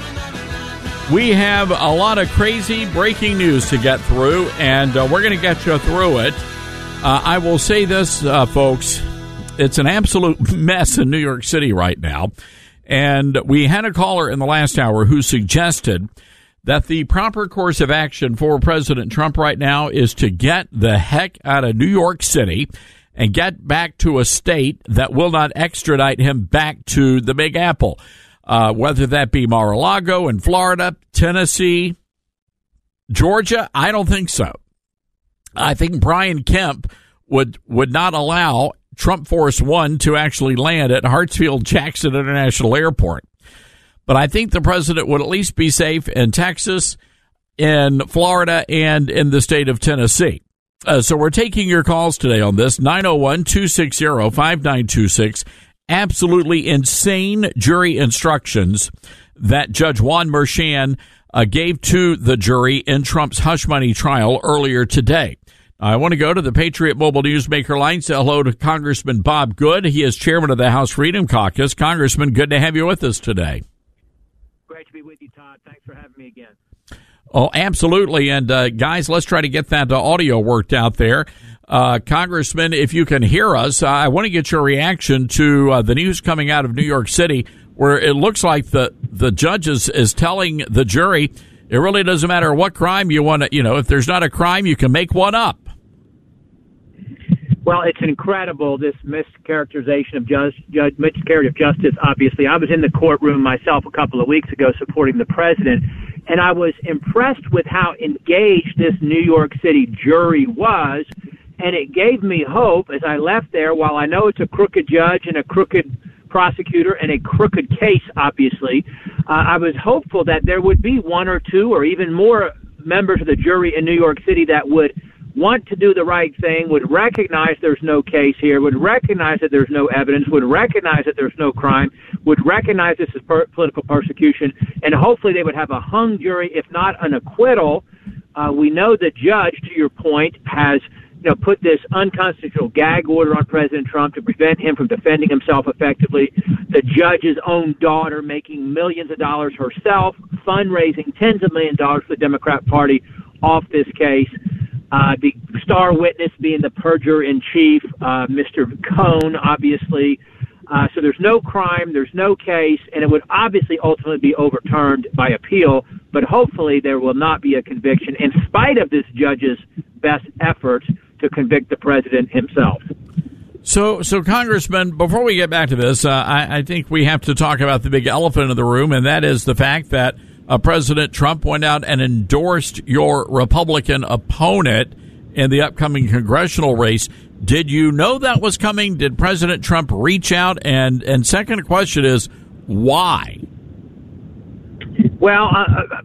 We have a lot of crazy breaking news to get through, and we're going to get you through it. I will say this, folks. It's an absolute mess in New York City right now. And we had a caller in the last hour who suggested that the proper course of action for President Trump right now is to get the heck out of New York City and get back to a state that will not extradite him back to the Big Apple. Whether that be Mar-a-Lago in Florida, Tennessee, Georgia, I don't think so. I think Brian Kemp would not allow Trump Force One to actually land at Hartsfield-Jackson International Airport. But I think the president would at least be safe in Texas, in Florida, and in the state of Tennessee. So we're taking your calls today on this, 901-260-5926. Absolutely insane jury instructions that Judge Juan Merchan gave to the jury in Trump's hush money trial earlier today. I want to go to the Patriot Mobile Newsmaker line. Say hello to Congressman Bob Good. He is chairman of the House Freedom Caucus. Congressman, good to have you with us today. Great to be with you, Todd. Thanks for having me again. Oh, absolutely. And guys, let's try to get that audio worked out there. Congressman, if you can hear us, I want to get your reaction to the news coming out of New York City, where it looks like the judge is telling the jury it really doesn't matter what crime you want to, if there's not a crime, you can make one up. Well, it's incredible, this mischaracterization of miscarriage of justice, obviously. I was in the courtroom myself a couple of weeks ago supporting the president, and I was impressed with how engaged this New York City jury was. And it gave me hope as I left there. While I know it's a crooked judge and a crooked prosecutor and a crooked case, obviously, I was hopeful that there would be one or two or even more members of the jury in New York City that would want to do the right thing, would recognize there's no case here, would recognize that there's no evidence, would recognize that there's no crime, would recognize this is political persecution, and hopefully they would have a hung jury, if not an acquittal. We know the judge, to your point, has put this unconstitutional gag order on President Trump to prevent him from defending himself effectively. The judge's own daughter making millions of dollars herself, fundraising tens of millions of dollars for the Democrat Party off this case. The star witness being the perjurer-in-chief, Mr. Cohn, obviously. So there's no crime, there's no case, and it would obviously ultimately be overturned by appeal, but hopefully there will not be a conviction in spite of this judge's best efforts to convict the president himself. So Congressman, before we get back to this, I think we have to talk about the big elephant in the room, and that is the fact that President Trump went out and endorsed your Republican opponent in the upcoming congressional race. Did you know that was coming? Did President Trump reach out? And second question is, why? Well,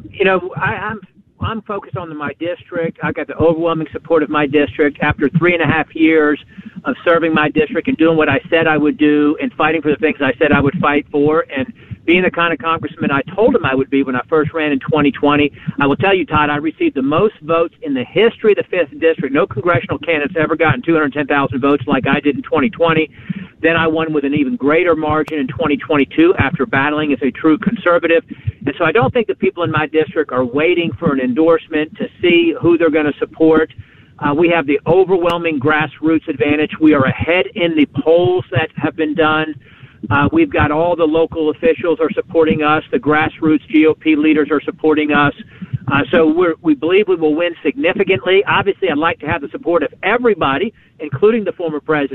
I'm focused on my district. I got the overwhelming support of my district after 3.5 years of serving my district and doing what I said I would do and fighting for the things I said I would fight for and being the kind of congressman I told him I would be when I first ran in 2020. I will tell you, Todd, I received the most votes in the history of the 5th District. No congressional candidate's ever gotten 210,000 votes like I did in 2020. Then I won with an even greater margin in 2022 after battling as a true conservative. And so I don't think the people in my district are waiting for an endorsement to see who they're going to support. We have the overwhelming grassroots advantage. We are ahead in the polls that have been done. We've got all the local officials are supporting us. The grassroots GOP leaders are supporting us. So we believe we will win significantly. Obviously, I'd like to have the support of everybody, including the former president.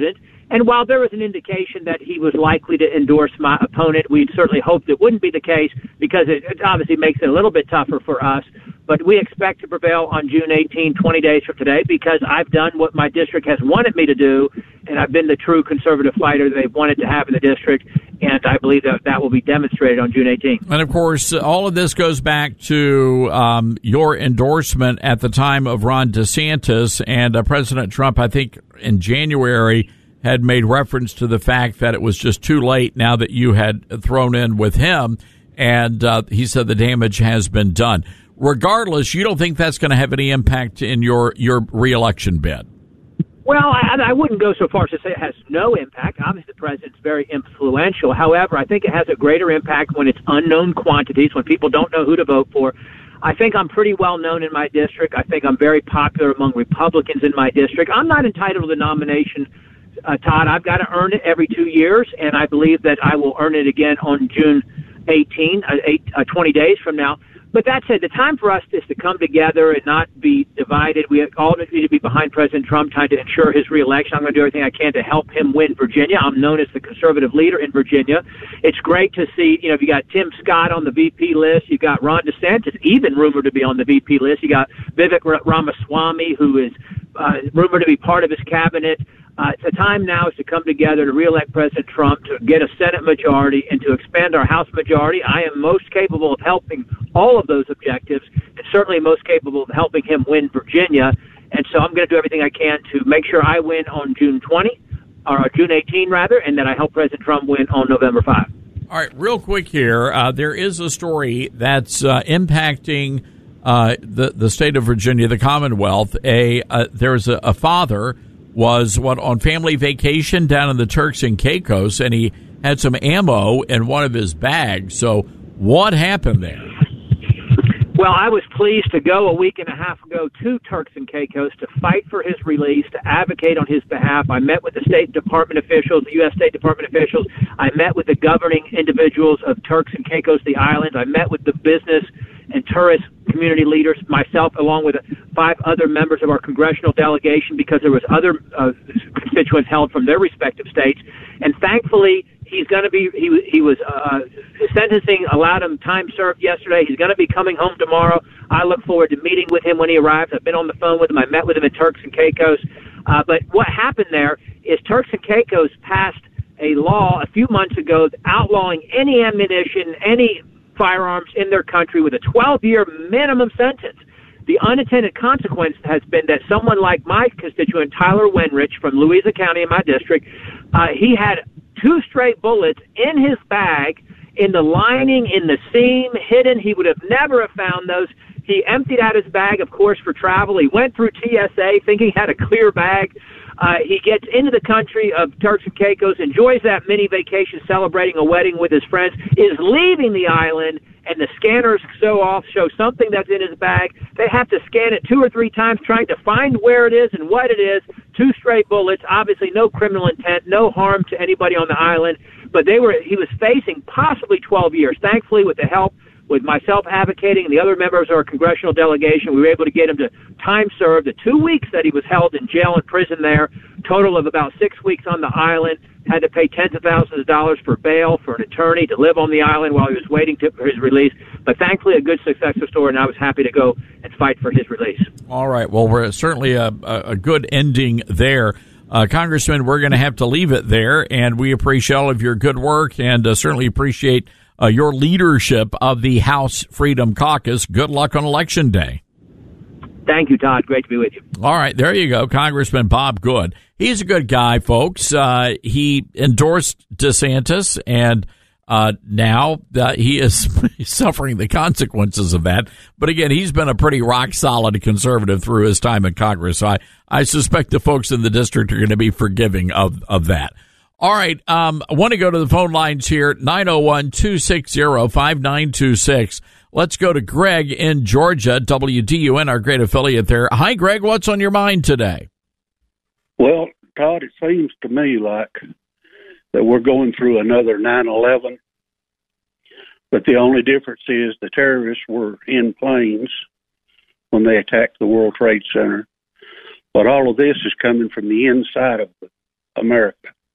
And while there was an indication that he was likely to endorse my opponent, we'd certainly hoped it wouldn't be the case because it obviously makes it a little bit tougher for us. But we expect to prevail on June 18, 20 days from today, because I've done what my district has wanted me to do, and I've been the true conservative fighter they've wanted to have in the district, and I believe that will be demonstrated on June 18th. And, of course, all of this goes back to your endorsement at the time of Ron DeSantis, and President Trump, I think, in January, had made reference to the fact that it was just too late now that you had thrown in with him, and he said the damage has been done. Regardless, you don't think that's going to have any impact in your reelection bid? Well, I wouldn't go so far as to say it has no impact. Obviously, the president's very influential. However, I think it has a greater impact when it's unknown quantities, when people don't know who to vote for. I think I'm pretty well known in my district. I think I'm very popular among Republicans in my district. I'm not entitled to the nomination, Todd. I've got to earn it every 2 years, and I believe that I will earn it again on June 18, 20 days from now. But that said, the time for us is to come together and not be divided. We all need to be behind President Trump, trying to ensure his reelection. I'm going to do everything I can to help him win Virginia. I'm known as the conservative leader in Virginia. It's great to see, you got Tim Scott on the VP list. You got Ron DeSantis, even rumored to be on the VP list. You got Vivek Ramaswamy, who is rumored to be part of his cabinet. The time now is to come together to reelect President Trump, to get a Senate majority, and to expand our House majority. I am most capable of helping all of those objectives, and certainly most capable of helping him win Virginia. And so I'm going to do everything I can to make sure I win on June 20, or June 18, rather, and that I help President Trump win on November 5. All right, real quick here. There is a story that's impacting the state of Virginia, the Commonwealth. There's a father was on family vacation down in the Turks and Caicos, and he had some ammo in one of his bags. So what happened there? Well, I was pleased to go a week and a half ago to Turks and Caicos to fight for his release, to advocate on his behalf. I met with the State Department officials, the U.S. State Department officials. I met with the governing individuals of Turks and Caicos, the islands. I met with the business and tourist community leaders, myself, along with 5 other members of our congressional delegation, because there was other constituents held from their respective states. And thankfully, he's going to be, he was, his sentencing allowed him time served yesterday. He's going to be coming home tomorrow. I look forward to meeting with him when he arrives. I've been on the phone with him. I met with him in Turks and Caicos. But what happened there is Turks and Caicos passed a law a few months ago outlawing any ammunition, any firearms in their country with a 12-year minimum sentence. The unintended consequence has been that someone like my constituent, Tyler Wenrich from Louisa County in my district, he had 2 straight bullets in his bag, in the lining, in the seam, hidden. He would have never have found those. He emptied out his bag, of course, for travel. He went through TSA thinking he had a clear bag. He gets into the country of Turks and Caicos, enjoys that mini vacation celebrating a wedding with his friends, is leaving the island, and the scanners show something that's in his bag. They have to scan it 2 or 3 times trying to find where it is and what it is. 2 straight bullets, obviously no criminal intent, no harm to anybody on the island, but he was facing possibly 12 years. Thankfully, with the help with myself advocating and the other members of our congressional delegation, we were able to get him to time serve the 2 weeks that he was held in jail and prison there, total of about 6 weeks on the island, had to pay tens of thousands of dollars for bail for an attorney to live on the island while he was waiting for his release. But thankfully, a good success story, and I was happy to go and fight for his release. All right. Well, we're certainly a good ending there. Congressman, we're going to have to leave it there, and we appreciate all of your good work and certainly appreciate your leadership of the House Freedom Caucus. Good luck on Election Day. Thank you, Todd. Great to be with you. All right, there you go, Congressman Bob Good. He's a good guy, folks. He endorsed DeSantis, and now he is suffering the consequences of that. But again, he's been a pretty rock-solid conservative through his time in Congress. So I suspect the folks in the district are going to be forgiving of that. All right, I want to go to the phone lines here, 901-260-5926. Let's go to Greg in Georgia, WDUN, our great affiliate there. Hi, Greg. What's on your mind today? Well, Todd, it seems to me like that we're going through another 9/11, but the only difference is the terrorists were in planes when they attacked the World Trade Center. But all of this is coming from the inside of America.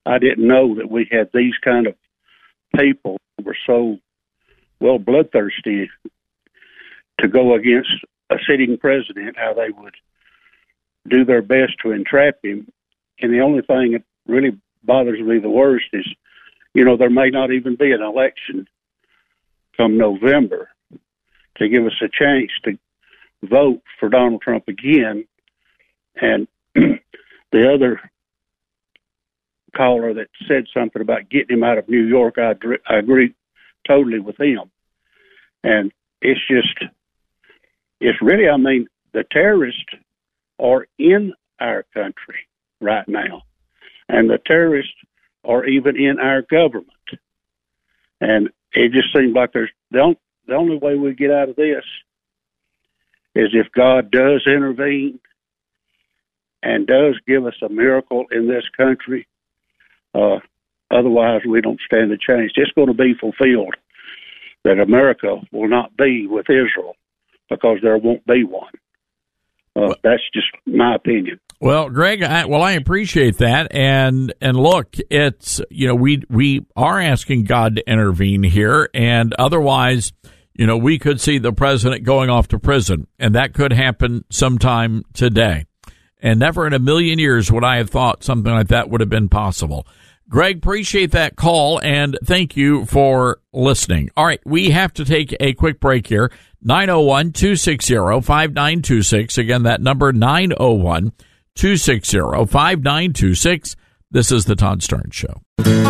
I didn't know that we had these kind of people who were so, well, bloodthirsty to go against a sitting president, how they would do their best to entrap him. And the only thing that really bothers me the worst is, there may not even be an election come November to give us a chance to vote for Donald Trump again. And the other caller that said something about getting him out of New York, I agree totally with him. And it's really, the terrorists are in our country right now, and the terrorists are even in our government. And it just seems like the only way we get out of this is if God does intervene and does give us a miracle in this country. Otherwise, we don't stand a chance. It's going to be fulfilled that America will not be with Israel because there won't be one. That's just my opinion. Well, Greg, I appreciate that, and look, it's we are asking God to intervene here, and otherwise, we could see the president going off to prison, and that could happen sometime today. And never in a million years would I have thought something like that would have been possible. Greg, appreciate that call, and thank you for listening. All right, we have to take a quick break here. 901-260-5926. Again, that number, 901-260-5926. This is the Todd Starnes Show.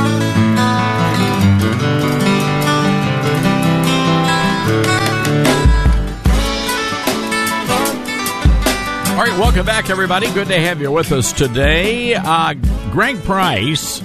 All right, welcome back, everybody. Good to have you with us today. Greg Price,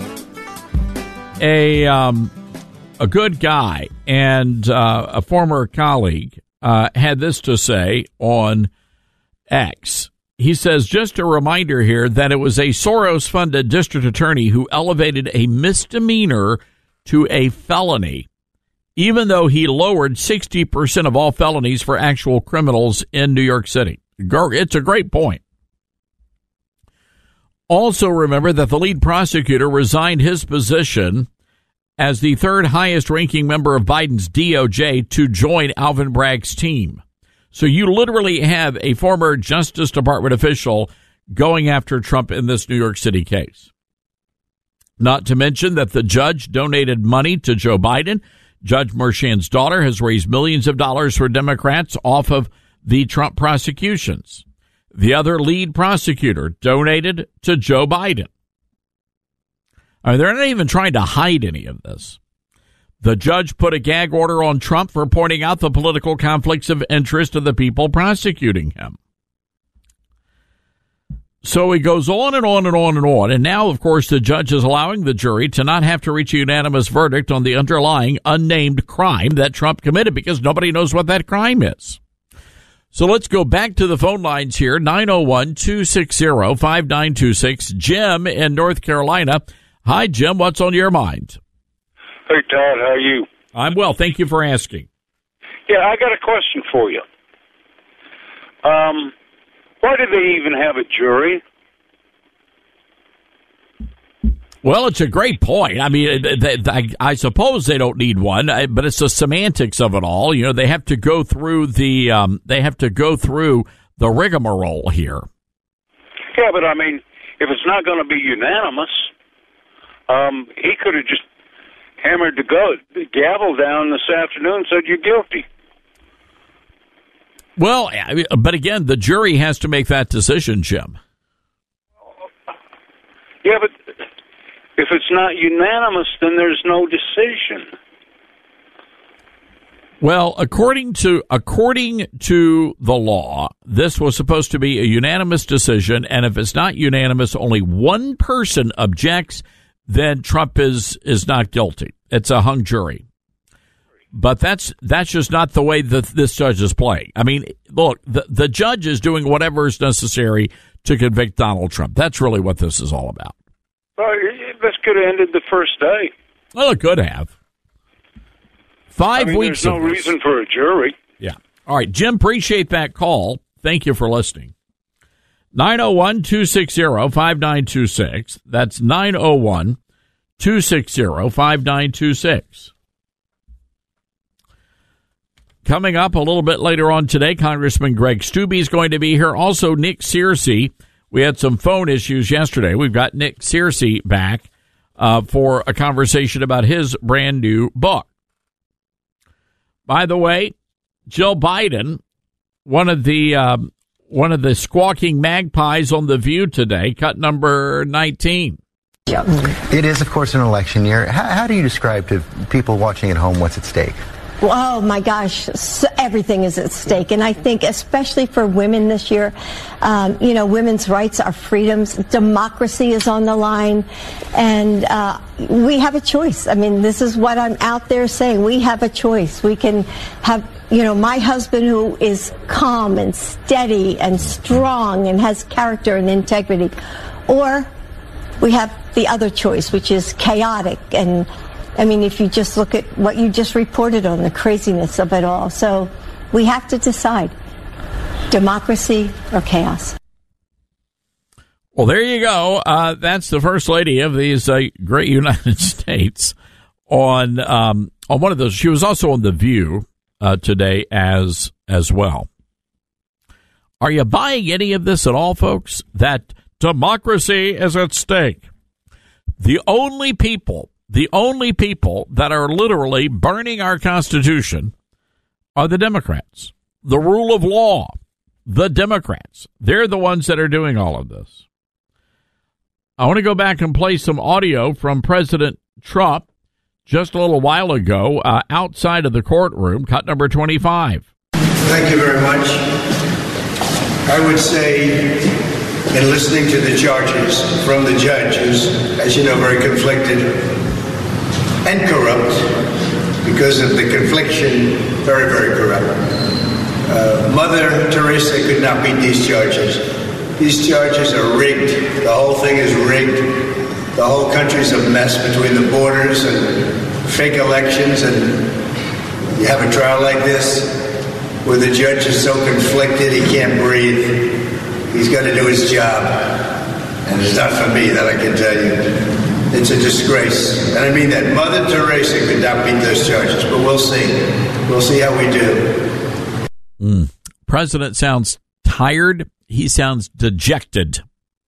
a good guy and a former colleague, had this to say on X. He says, just a reminder here that it was a Soros-funded district attorney who elevated a misdemeanor to a felony, even though he lowered 60% of all felonies for actual criminals in New York City. It's a great point. Also remember that the lead prosecutor resigned his position as the third highest ranking member of Biden's DOJ to join Alvin Bragg's team. So you literally have a former Justice Department official going after Trump in this New York City case. Not to mention that the judge donated money to Joe Biden. Judge Merchan's daughter has raised millions of dollars for Democrats off of the Trump prosecutions. The other lead prosecutor donated to Joe Biden. They're not even trying to hide any of this. The judge put a gag order on Trump for pointing out the political conflicts of interest of the people prosecuting him. So he goes on and on and on and on. And now, of course, the judge is allowing the jury to not have to reach a unanimous verdict on the underlying unnamed crime that Trump committed because nobody knows what that crime is. So let's go back to the phone lines here. 901-260-5926. Jim in North Carolina. Hi, Jim. What's on your mind? Hey, Todd. How are you? I'm well. Thank you for asking. Yeah, I got a question for you. Why do they even have a jury? Well, it's a great point. I mean, I suppose they don't need one, but it's the semantics of it all. They have to go through the rigmarole here. Yeah, but I mean, if it's not going to be unanimous, he could have just hammered the gavel down this afternoon and said you're guilty. Well, but again, the jury has to make that decision, Jim. Yeah, but if it's not unanimous, then there's no decision. Well, according to the law, this was supposed to be a unanimous decision, and if it's not unanimous, only one person objects, then Trump is not guilty. It's a hung jury. But that's just not the way that this judge is playing. I mean, look, the judge is doing whatever is necessary to convict Donald Trump. That's really what this is all about. Well, this could have ended the first day. Well, it could have. 5 weeks. There's no reason for a jury. Yeah. All right, Jim, appreciate that call. Thank you for listening. 901-260-5926. That's 260-5926. Coming up a little bit later on today, Congressman Greg Steube is going to be here. Also, Nick Searcy. We had some phone issues yesterday. We've got Nick Searcy back for a conversation about his brand new book. By the way, Jill Biden, one of the squawking magpies on The View today, cut number 19. It is, of course, an election year. How do you describe to people watching at home what's at stake? Oh, my gosh, everything is at stake. And I think especially for women this year, women's rights, our freedoms, democracy is on the line. And we have a choice. I mean, this is what I'm out there saying. We have a choice. We can have, my husband who is calm and steady and strong and has character and integrity. Or we have the other choice, which is chaotic. And I mean, if you just look at what you just reported on, the craziness of it all. So we have to decide, democracy or chaos. Well, there you go. That's the First Lady of these great United States on one of those. She was also on The View today as well. Are you buying any of this at all, folks? That democracy is at stake. The only people that are literally burning our Constitution are the Democrats. The rule of law, the Democrats. They're the ones that are doing all of this. I want to go back and play some audio from President Trump just a little while ago outside of the courtroom, cut number 25. Thank you very much. I would say, in listening to the charges from the judge, who's, as you know, very conflicted and corrupt, because of the confliction, very, very corrupt. Mother Teresa could not beat these charges. These charges are rigged. The whole thing is rigged. The whole country's a mess between the borders and fake elections, and you have a trial like this where the judge is so conflicted he can't breathe. He's got to do his job, and it's not for me, that I can tell you. It's a disgrace. And I mean that. Mother Teresa could not beat those charges, but we'll see. We'll see how we do. President sounds tired. He sounds dejected.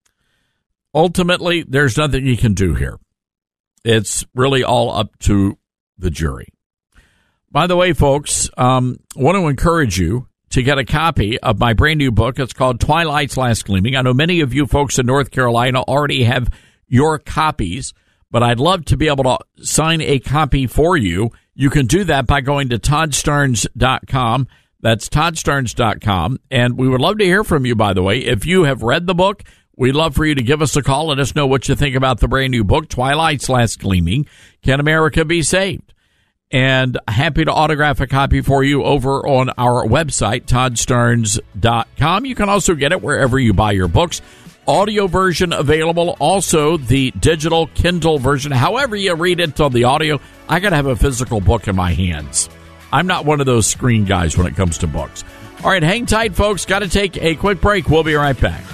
Ultimately, there's nothing he can do here. It's really all up to the jury. By the way, folks, I want to encourage you to get a copy of my brand new book. It's called Twilight's Last Gleaming. I know many of you folks in North Carolina already have your copies, but I'd love to be able to sign a copy for you. You can do that by going to ToddStarnes.com. That's ToddStarnes.com. And we would love to hear from you, by the way. If you have read the book, we'd love for you to give us a call. Let us know what you think about the brand new book, Twilight's Last Gleaming. Can America Be Saved? And happy to autograph a copy for you over on our website, ToddStarnes.com. You can also get it wherever you buy your books. Audio version available, also the digital Kindle version. However you read it on the audio, I got to have a physical book in my hands. I'm not one of those screen guys when it comes to books. All right, hang tight, folks. Got to take a quick break. We'll be right back.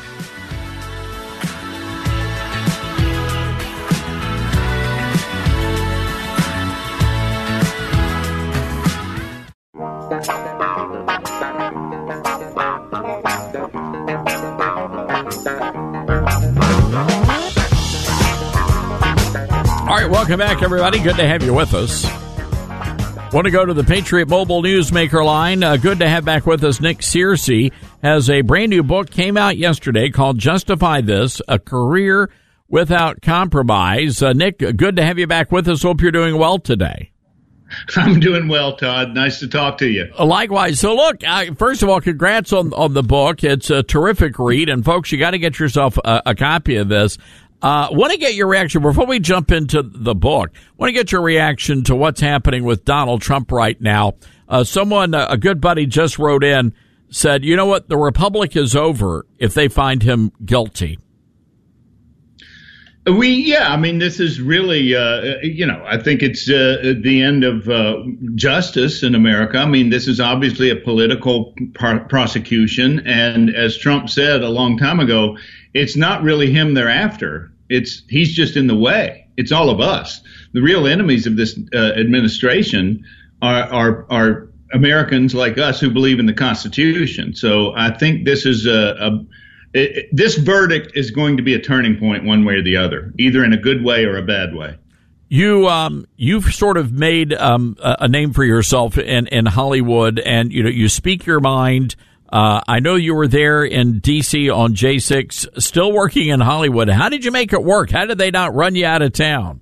All right, welcome back, everybody. Good to have you with us. Want to go to the Patriot Mobile Newsmaker line. Good to have back with us. Nick Searcy has a brand new book, came out yesterday, called Justify This, A Career Without Compromise. Nick, good to have you back with us. Hope you're doing well today. I'm doing well, Todd. Nice to talk to you. Likewise. So, look, first of all, congrats on the book. It's a terrific read. And, folks, you got to get yourself a copy of this. Want to get your reaction before we jump into the book. Want to get your reaction to what's happening with Donald Trump right now. Someone, a good buddy, just wrote in, said, you know what, the Republic is over if they find him guilty. I mean, this is really, I think it's the end of justice in America. I mean, this is obviously a political prosecution. And as Trump said a long time ago, it's not really him they're after. He's just in the way. It's all of us. The real enemies of this administration are Americans like us who believe in the Constitution. So I think this is this verdict is going to be a turning point one way or the other, either in a good way or a bad way. You've sort of made a name for yourself in Hollywood, and you speak your mind. I know you were there in D.C. on J6, still working in Hollywood. How did you make it work? How did they not run you out of town?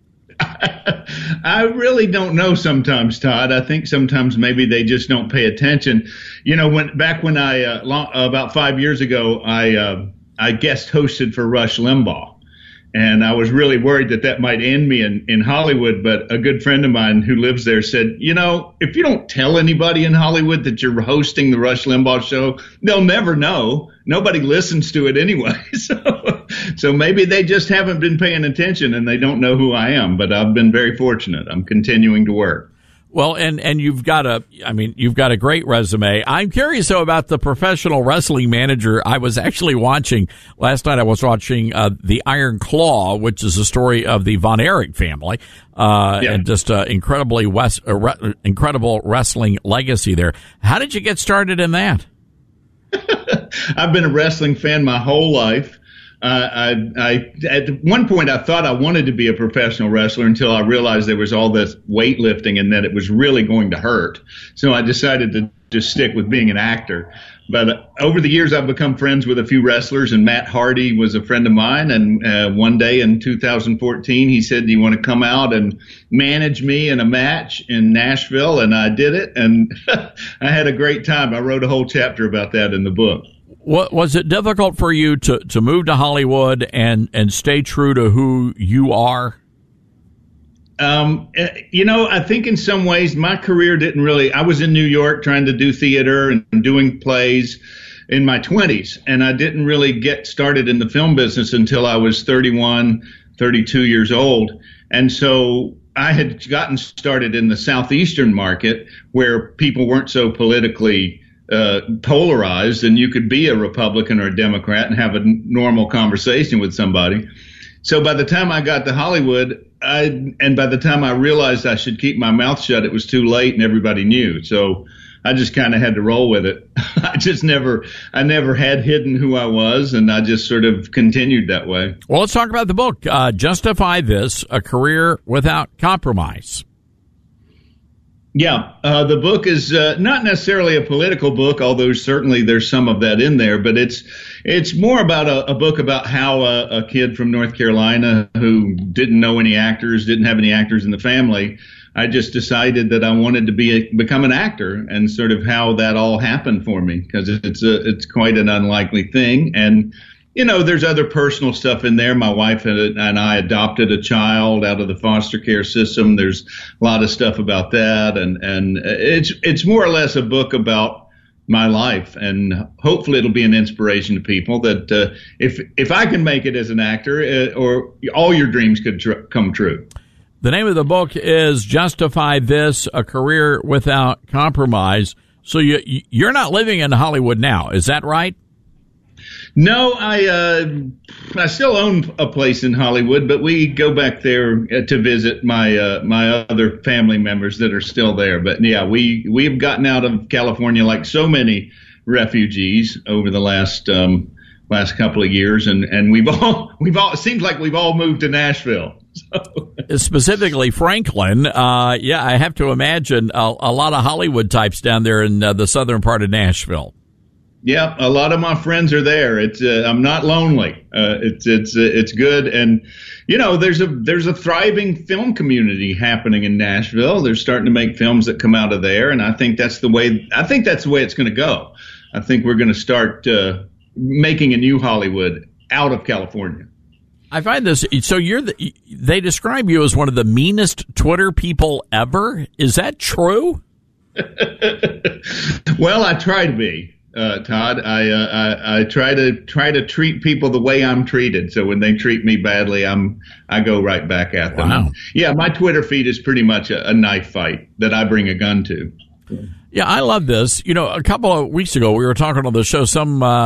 I really don't know sometimes, Todd. I think sometimes maybe they just don't pay attention. When I about 5 years ago, I guest hosted for Rush Limbaugh. And I was really worried that might end me in Hollywood. But a good friend of mine who lives there said, if you don't tell anybody in Hollywood that you're hosting the Rush Limbaugh show, they'll never know. Nobody listens to it anyway. So maybe they just haven't been paying attention and they don't know who I am. But I've been very fortunate. I'm continuing to work. Well, and you've got a great resume. I'm curious though about the Professional Wrestling Manager. I was actually watching last night. I was watching the Iron Claw, which is the story of the Von Erich family, and just incredible wrestling legacy there. How did you get started in that? I've been a wrestling fan my whole life. I at one point I thought I wanted to be a professional wrestler until I realized there was all this weightlifting and that it was really going to hurt. So I decided to just stick with being an actor. But over the years, I've become friends with a few wrestlers, and Matt Hardy was a friend of mine. And one day in 2014, he said, "Do you want to come out and manage me in a match in Nashville?" And I did it, and I had a great time. I wrote a whole chapter about that in the book. What was it difficult for you to move to Hollywood and stay true to who you are? I think in some ways my career didn't really. I was in New York trying to do theater and doing plays in my 20s, and I didn't really get started in the film business until I was 31, 32 years old. And so I had gotten started in the southeastern market where people weren't so politically polarized, and you could be a Republican or a Democrat and have a normal conversation with somebody. So by the time I got to Hollywood, and by the time I realized I should keep my mouth shut, it was too late and everybody knew. So I just kind of had to roll with it. I never had hidden who I was, and I just sort of continued that way. Well, let's talk about the book, Justify This, A Career Without Compromise. Yeah, the book is not necessarily a political book, although certainly there's some of that in there. But it's more about a book about how a kid from North Carolina who didn't know any actors, didn't have any actors in the family, I just decided that I wanted to become an actor, and sort of how that all happened for me, because it's quite an unlikely thing. And there's other personal stuff in there. My wife and I adopted a child out of the foster care system. There's a lot of stuff about that. And it's more or less a book about my life. And hopefully it'll be an inspiration to people that if I can make it as an actor, or all your dreams could come true. The name of the book is Justify This, A Career Without Compromise. So you're not living in Hollywood now. Is that right? No, I still own a place in Hollywood, but we go back there to visit my other family members that are still there. But yeah, we've gotten out of California like so many refugees over the last couple of years, and we've all it seems like we've all moved to Nashville. So. Specifically Franklin, I have to imagine a lot of Hollywood types down there in the southern part of Nashville. Yeah, a lot of my friends are there. I'm not lonely. It's good, and there's a thriving film community happening in Nashville. They're starting to make films that come out of there, and I think that's the way it's going to go. I think we're going to start making a new Hollywood out of California. I find this. So they describe you as one of the meanest Twitter people ever. Is that true? Well, I try to be. Todd, I try to treat people the way I'm treated. So when they treat me badly, I go right back at them. Wow. Yeah, my Twitter feed is pretty much a knife fight that I bring a gun to. Yeah, I love this. A couple of weeks ago, we were talking on the show.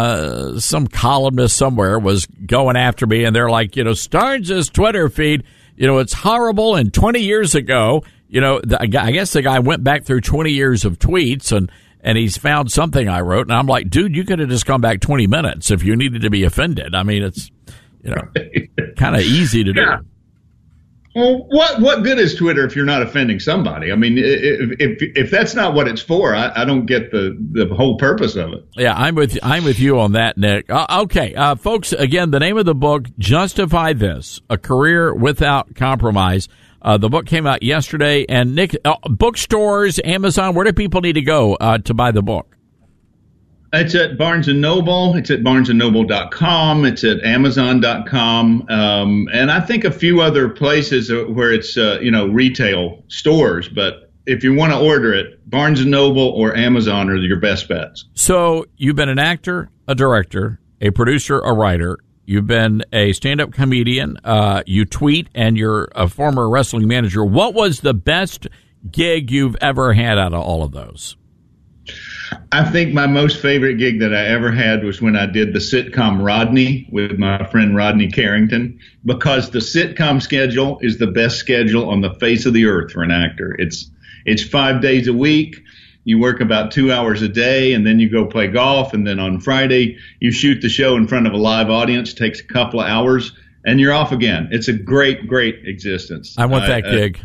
Some columnist somewhere was going after me, and they're like, Starnes' Twitter feed it's horrible. And 20 years ago, I guess the guy went back through 20 years of tweets and he's found something I wrote. And I'm like, dude, you could have just gone back 20 minutes if you needed to be offended. I mean, it's, kind of easy to do. Well, what good is Twitter if you're not offending somebody? I mean, if that's not what it's for, I don't get the whole purpose of it. Yeah, I'm with you on that, Nick. Okay, folks. Again, the name of the book, "Justify This: A Career Without Compromise." The book came out yesterday, and Nick, bookstores, Amazon. Where do people need to go to buy the book? It's at Barnes & Noble. It's at barnesandnoble.com. It's at amazon.com. And I think a few other places where it's, retail stores. But if you want to order it, Barnes & Noble or Amazon are your best bets. So you've been an actor, a director, a producer, a writer. You've been a stand-up comedian. You tweet, and you're a former wrestling manager. What was the best gig you've ever had out of all of those? I think my most favorite gig that I ever had was when I did the sitcom Rodney with my friend Rodney Carrington, because the sitcom schedule is the best schedule on the face of the earth for an actor. It's 5 days a week. You work about 2 hours a day, and then you go play golf. And then on Friday, you shoot the show in front of a live audience. It takes a couple of hours, and you're off again. It's a great, great existence. I want that gig.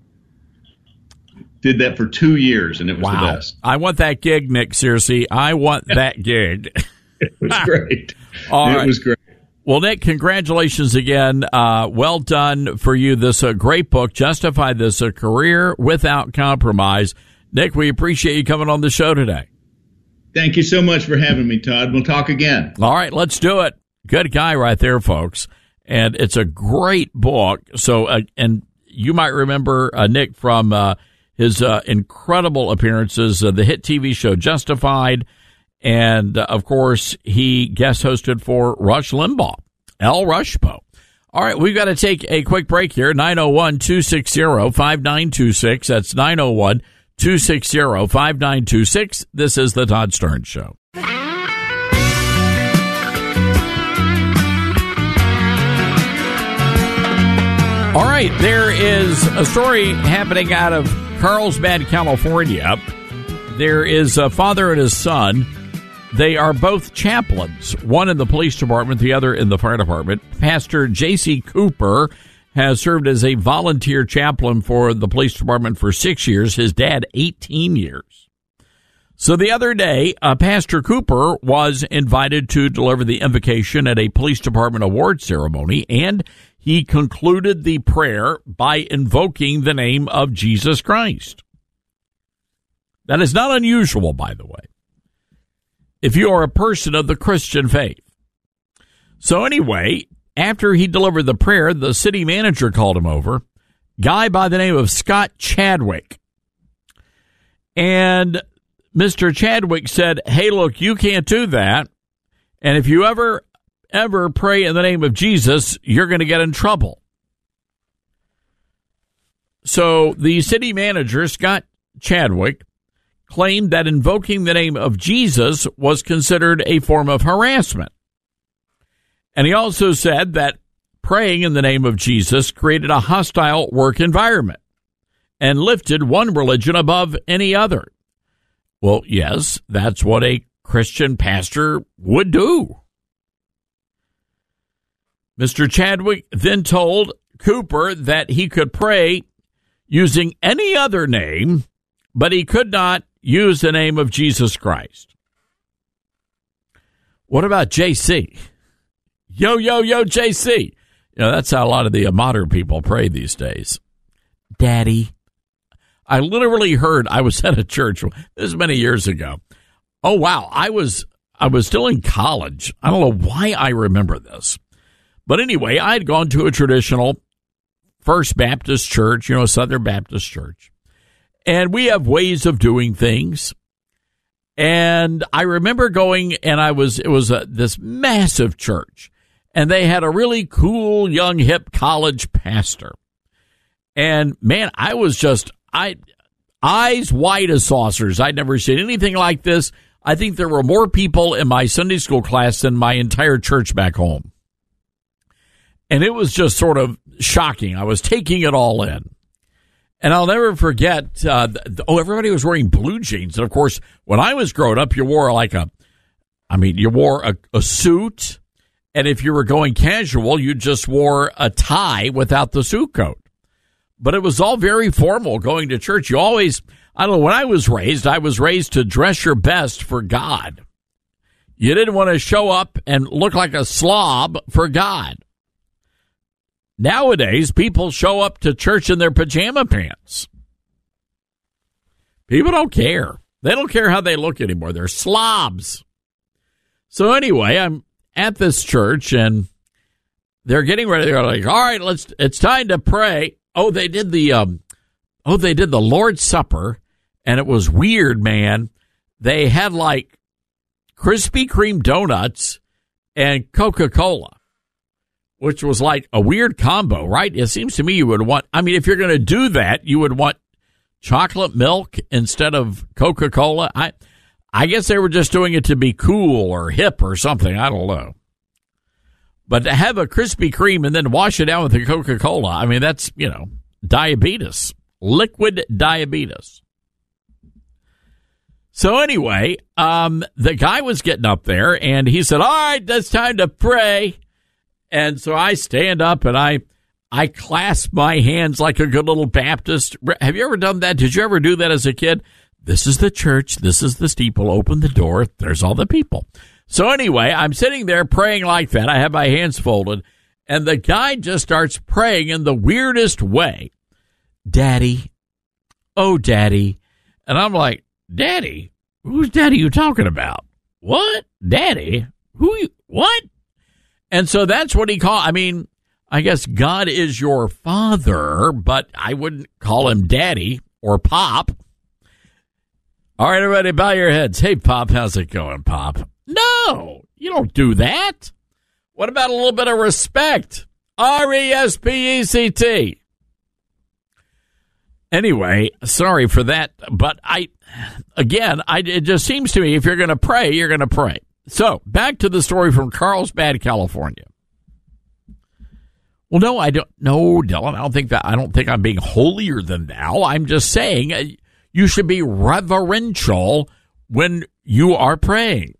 Did that for 2 years, and it was the best. I want that gig, Nick. Seriously, I want that gig. It was great. It was great. Well, Nick, congratulations again. Well done for you. This great book, Justify This: A Career Without Compromise. Nick, we appreciate you coming on the show today. Thank you so much for having me, Todd. We'll talk again. All right, let's do it. Good guy right there, folks. And it's a great book. So, and you might remember Nick from his incredible appearances, the hit TV show Justified, and, of course, he guest hosted for Rush Limbaugh, El Rushbo. All right, we've got to take a quick break here, 901-260-5926. That's 901-260-5926. This is The Todd Stern Show. All right, there is a story happening out of Carlsbad, California. There is a father and his son. They are both chaplains, one in the police department, the other in the fire department. Pastor J.C. Cooper has served as a volunteer chaplain for the police department for 6 years, his dad 18 years. So the other day, Pastor Cooper was invited to deliver the invocation at a police department award ceremony, and he concluded the prayer by invoking the name of Jesus Christ. That is not unusual, by the way, if you are a person of the Christian faith. So anyway, after he delivered the prayer, the city manager called him over, guy by the name of Scott Chadwick. And Mr. Chadwick said, hey, look, you can't do that. And if you ever pray in the name of Jesus, you're going to get in trouble. So the city manager, Scott Chadwick, claimed that invoking the name of Jesus was considered a form of harassment. And he also said that praying in the name of Jesus created a hostile work environment and lifted one religion above any other. Well, yes, that's what a Christian pastor would do. Mr. Chadwick then told Cooper that he could pray using any other name, but he could not use the name of Jesus Christ. What about JC? Yo, JC. That's how a lot of the modern people pray these days. Daddy. I literally heard, I was at a church, this is many years ago. Oh, wow. I was still in college. I don't know why I remember this. But anyway, I had gone to a traditional First Baptist church, Southern Baptist church. And we have ways of doing things. And I remember going, and it was this massive church. And they had a really cool, young, hip college pastor. And, man, I was just, eyes wide as saucers. I'd never seen anything like this. I think there were more people in my Sunday school class than my entire church back home. And it was just sort of shocking. I was taking it all in. And I'll never forget, everybody was wearing blue jeans. And, of course, when I was growing up, you wore you wore a suit. And if you were going casual, you just wore a tie without the suit coat. But it was all very formal going to church. You always, I don't know, when I was raised to dress your best for God. You didn't want to show up and look like a slob for God. Nowadays, people show up to church in their pajama pants. People don't care. They don't care how they look anymore. They're slobs. So anyway, I'm at this church, and they're getting ready. They're like, all right, it's time to pray. Oh, they did the Lord's Supper, and it was weird, man. They had like Krispy Kreme donuts and Coca-Cola, which was like a weird combo, right? It seems to me you would want, if you're going to do that, you would want chocolate milk instead of Coca-Cola. I guess they were just doing it to be cool or hip or something. I don't know. But to have a Krispy Kreme and then wash it down with a Coca-Cola, that's, diabetes, liquid diabetes. So anyway, the guy was getting up there, and he said, all right, it's time to pray. And so I stand up, and I clasp my hands like a good little Baptist. Have you ever done that? Did you ever do that as a kid? This is the church. This is the steeple. Open the door. There's all the people. So anyway, I'm sitting there praying like that. I have my hands folded, and the guy just starts praying in the weirdest way. Daddy. Oh, Daddy. And I'm like, Daddy? Who's Daddy you talking about? What? Daddy? What? And so that's what he called. I guess God is your father, but I wouldn't call him Daddy or Pop. All right, everybody, bow your heads. Hey, Pop, how's it going, Pop? No, you don't do that. What about a little bit of respect? RESPECT. Anyway, sorry for that, but it just seems to me if you're going to pray, you're going to pray. So, back to the story from Carlsbad, California. Well, no, I don't. No, Dylan, I don't think I'm being holier than thou. I'm just saying you should be reverential when you are praying.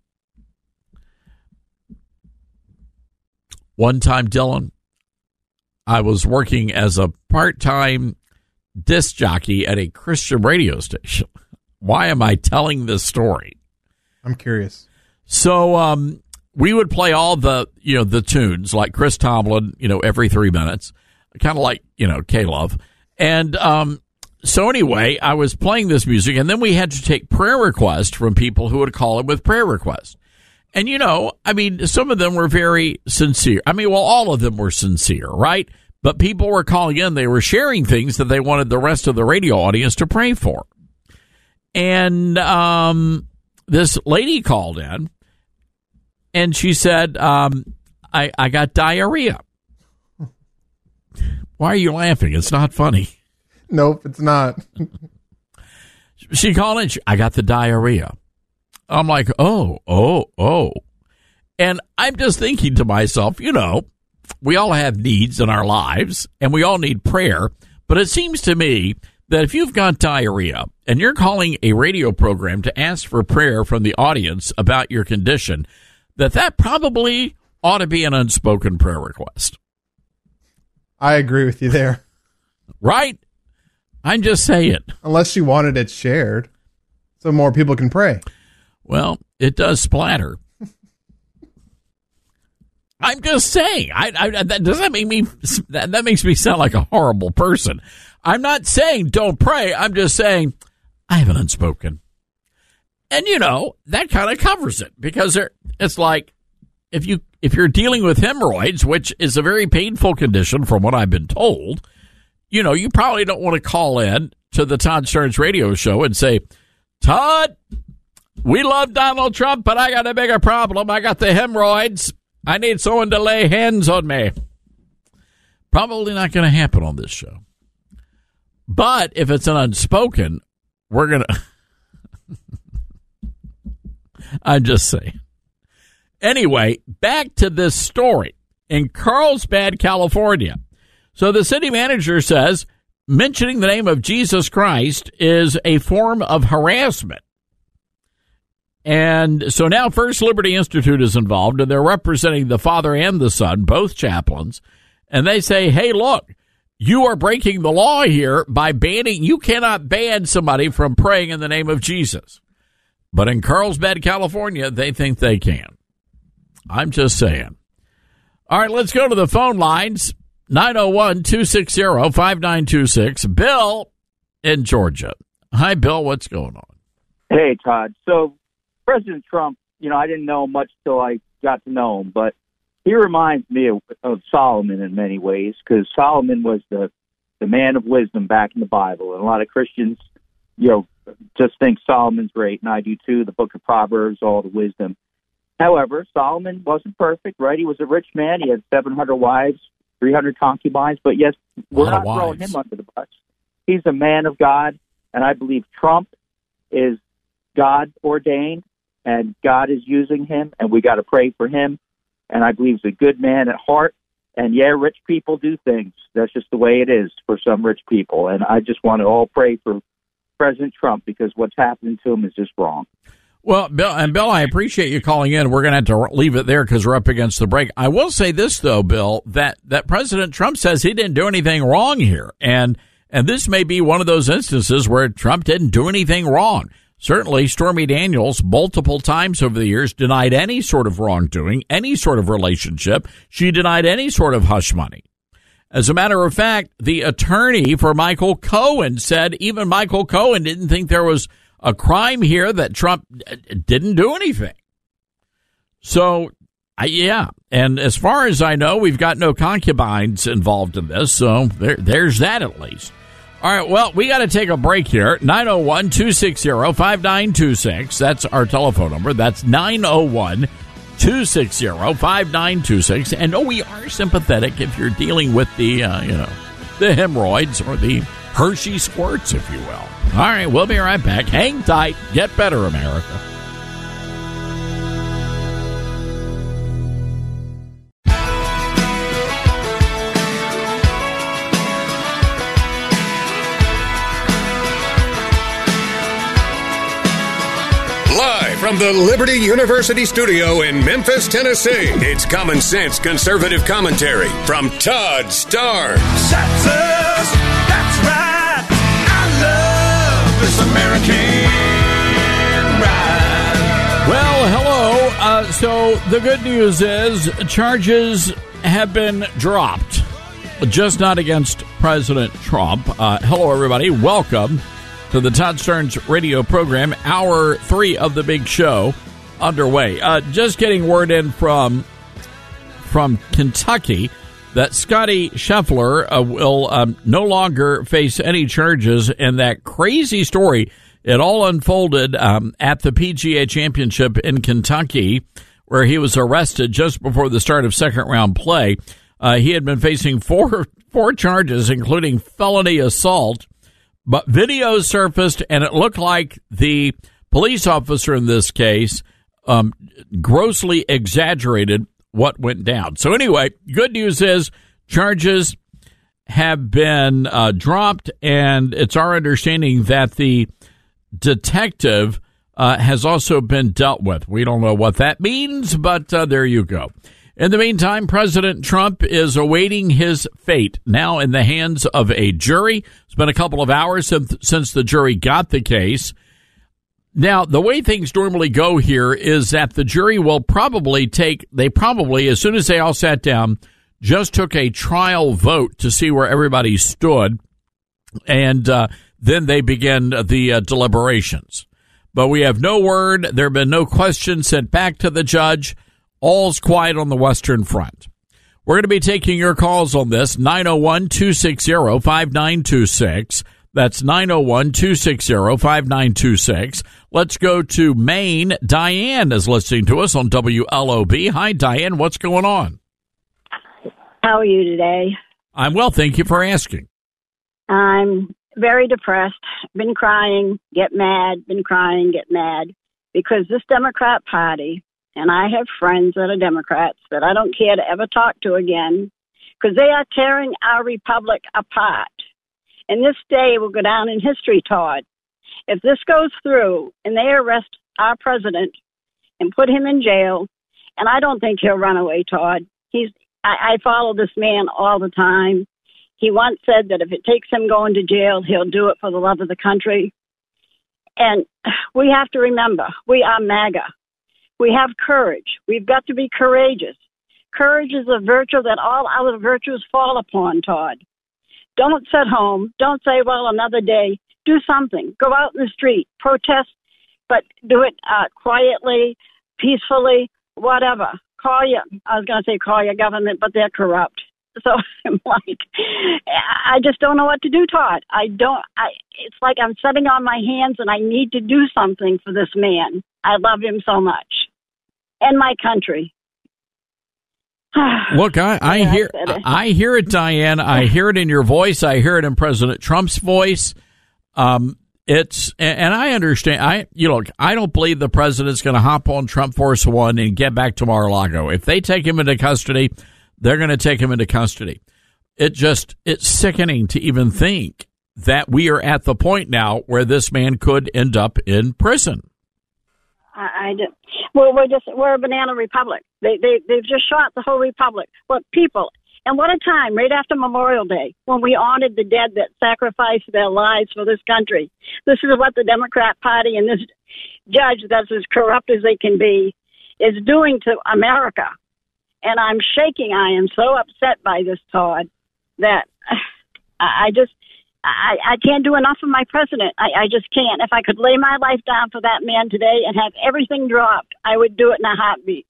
One time, Dylan, I was working as a part-time disc jockey at a Christian radio station. Why am I telling this story? I'm curious. So we would play all the tunes like Chris Tomlin, every 3 minutes, kind of like, K-Love. And so anyway, I was playing this music, and then we had to take prayer requests from people who would call in with prayer requests. And, some of them were very sincere. All of them were sincere, right? But people were calling in. They were sharing things that they wanted the rest of the radio audience to pray for. And this lady called in, and she said, I got diarrhea. Why are you laughing? It's not funny. Nope, it's not. She called in. I got the diarrhea. I'm like, oh. And I'm just thinking to myself, we all have needs in our lives, and we all need prayer. But it seems to me that if you've got diarrhea and you're calling a radio program to ask for prayer from the audience about your condition, that probably ought to be an unspoken prayer request. I agree with you there. Right? I'm just saying. Unless you wanted it shared so more people can pray. Well, it does splatter. I'm just saying. That makes me sound like a horrible person. I'm not saying don't pray. I'm just saying I have an unspoken. And, that kind of covers it because it's like if you're dealing with hemorrhoids, which is a very painful condition from what I've been told, you probably don't want to call in to the Todd Stearns radio show and say, Todd, we love Donald Trump, but I got a bigger problem. I got the hemorrhoids. I need someone to lay hands on me. Probably not going to happen on this show. But if it's an unspoken, we're going to... I'm just saying. Anyway, back to this story. In Carlsbad, California, So the city manager says mentioning the name of Jesus Christ is a form of harassment. And so now First Liberty Institute is involved, and they're representing the father and the son, both chaplains. And they say, hey, look, you are breaking the law here by banning. You cannot ban somebody from praying in the name of Jesus. But in Carlsbad, California, they think they can. I'm just saying. All right, let's go to the phone lines. 901-260-5926. Bill in Georgia. Hi, Bill. What's going on? Hey, Todd. So President Trump, I didn't know him much till I got to know him, but he reminds me of Solomon in many ways, because Solomon was the man of wisdom back in the Bible. And a lot of Christians, just think Solomon's great, and I do too, the book of Proverbs, all the wisdom. However, Solomon wasn't perfect, right? He was a rich man. He had 700 wives, 300 concubines, but yes, we're not throwing him under the bus. He's a man of God, and I believe Trump is God ordained, and God is using him, and we got to pray for him. And I believe he's a good man at heart. And yeah, rich people do things. That's just the way it is for some rich people. And I just want to all pray for President Trump, because what's happening to him is just wrong. Well, Bill, I appreciate you calling in. We're going to have to leave it there because we're up against the break. I will say this, though, Bill, that President Trump says he didn't do anything wrong here. And this may be one of those instances where Trump didn't do anything wrong. Certainly, Stormy Daniels, multiple times over the years, denied any sort of wrongdoing, any sort of relationship. She denied any sort of hush money. As a matter of fact, the attorney for Michael Cohen said even Michael Cohen didn't think there was a crime here, that Trump didn't do anything. So, yeah. And as far as I know, we've got no concubines involved in this. So there's that at least. All right, well, we got to take a break here. 901-260-5926. That's our telephone number. That's 901-260-5926. And we are sympathetic if you're dealing with the, the hemorrhoids or the Hershey squirts, if you will. All right, we'll be right back. Hang tight. Get better, America. From the Liberty University studio in Memphis, Tennessee, it's Common Sense Conservative Commentary from Todd Starnes. That's us. That's right. I love this American ride. Well, hello. So the good news is charges have been dropped, just not against President Trump. Hello, everybody. Welcome to the Todd Starnes radio program, hour 3 of the big show underway. Just getting word in from Kentucky that Scotty Scheffler will no longer face any charges in that crazy story. It all unfolded at the PGA Championship in Kentucky, where he was arrested just before the start of second round play. He had been facing four charges, including felony assault. But videos surfaced, and it looked like the police officer in this case grossly exaggerated what went down. So anyway, good news is charges have been dropped, and it's our understanding that the detective has also been dealt with. We don't know what that means, but there you go. In the meantime, President Trump is awaiting his fate, now in the hands of a jury. It's been a couple of hours since the jury got the case. Now, the way things normally go here is that the jury will probably, as soon as they all sat down, just took a trial vote to see where everybody stood, and then they began the deliberations. But we have no word. There have been no questions sent back to the judge. All's quiet on the Western Front. We're going to be taking your calls on this, 901-260-5926. That's 901-260-5926. Let's go to Maine. Diane is listening to us on WLOB. Hi, Diane. What's going on? How are you today? I'm well, thank you for asking. I'm very depressed. Been crying, get mad, been crying, get mad, because this Democrat Party, and I have friends that are Democrats that I don't care to ever talk to again, because they are tearing our republic apart. And this day will go down in history, Todd. If this goes through and they arrest our president and put him in jail, and I don't think he'll run away, Todd. I follow this man all the time. He once said that if it takes him going to jail, he'll do it for the love of the country. And we have to remember, we are MAGA. We have courage. We've got to be courageous. Courage is a virtue that all other virtues fall upon, Todd. Don't sit home. Don't say, well, another day. Do something. Go out in the street. Protest, but do it quietly, peacefully, whatever. Call your government, but they're corrupt. So I'm like, I just don't know what to do, Todd. It's like I'm sitting on my hands and I need to do something for this man. I love him so much. And my country. Look, I hear it, Diane. I hear it in your voice. I hear it in President Trump's voice. And I understand. I don't believe the president's going to hop on Trump Force One and get back to Mar-a-Lago. If they take him into custody, they're going to take him into custody. It's sickening to even think that we are at the point now where this man could end up in prison. We're a banana republic. They've just shot the whole republic. What people, and what a time, right after Memorial Day, when we honored the dead that sacrificed their lives for this country. This is what the Democrat Party and this judge that's as corrupt as they can be is doing to America. And I'm shaking. I am so upset by this, Todd, that I can't do enough for my president. I just can't. If I could lay my life down for that man today and have everything dropped, I would do it in a heartbeat.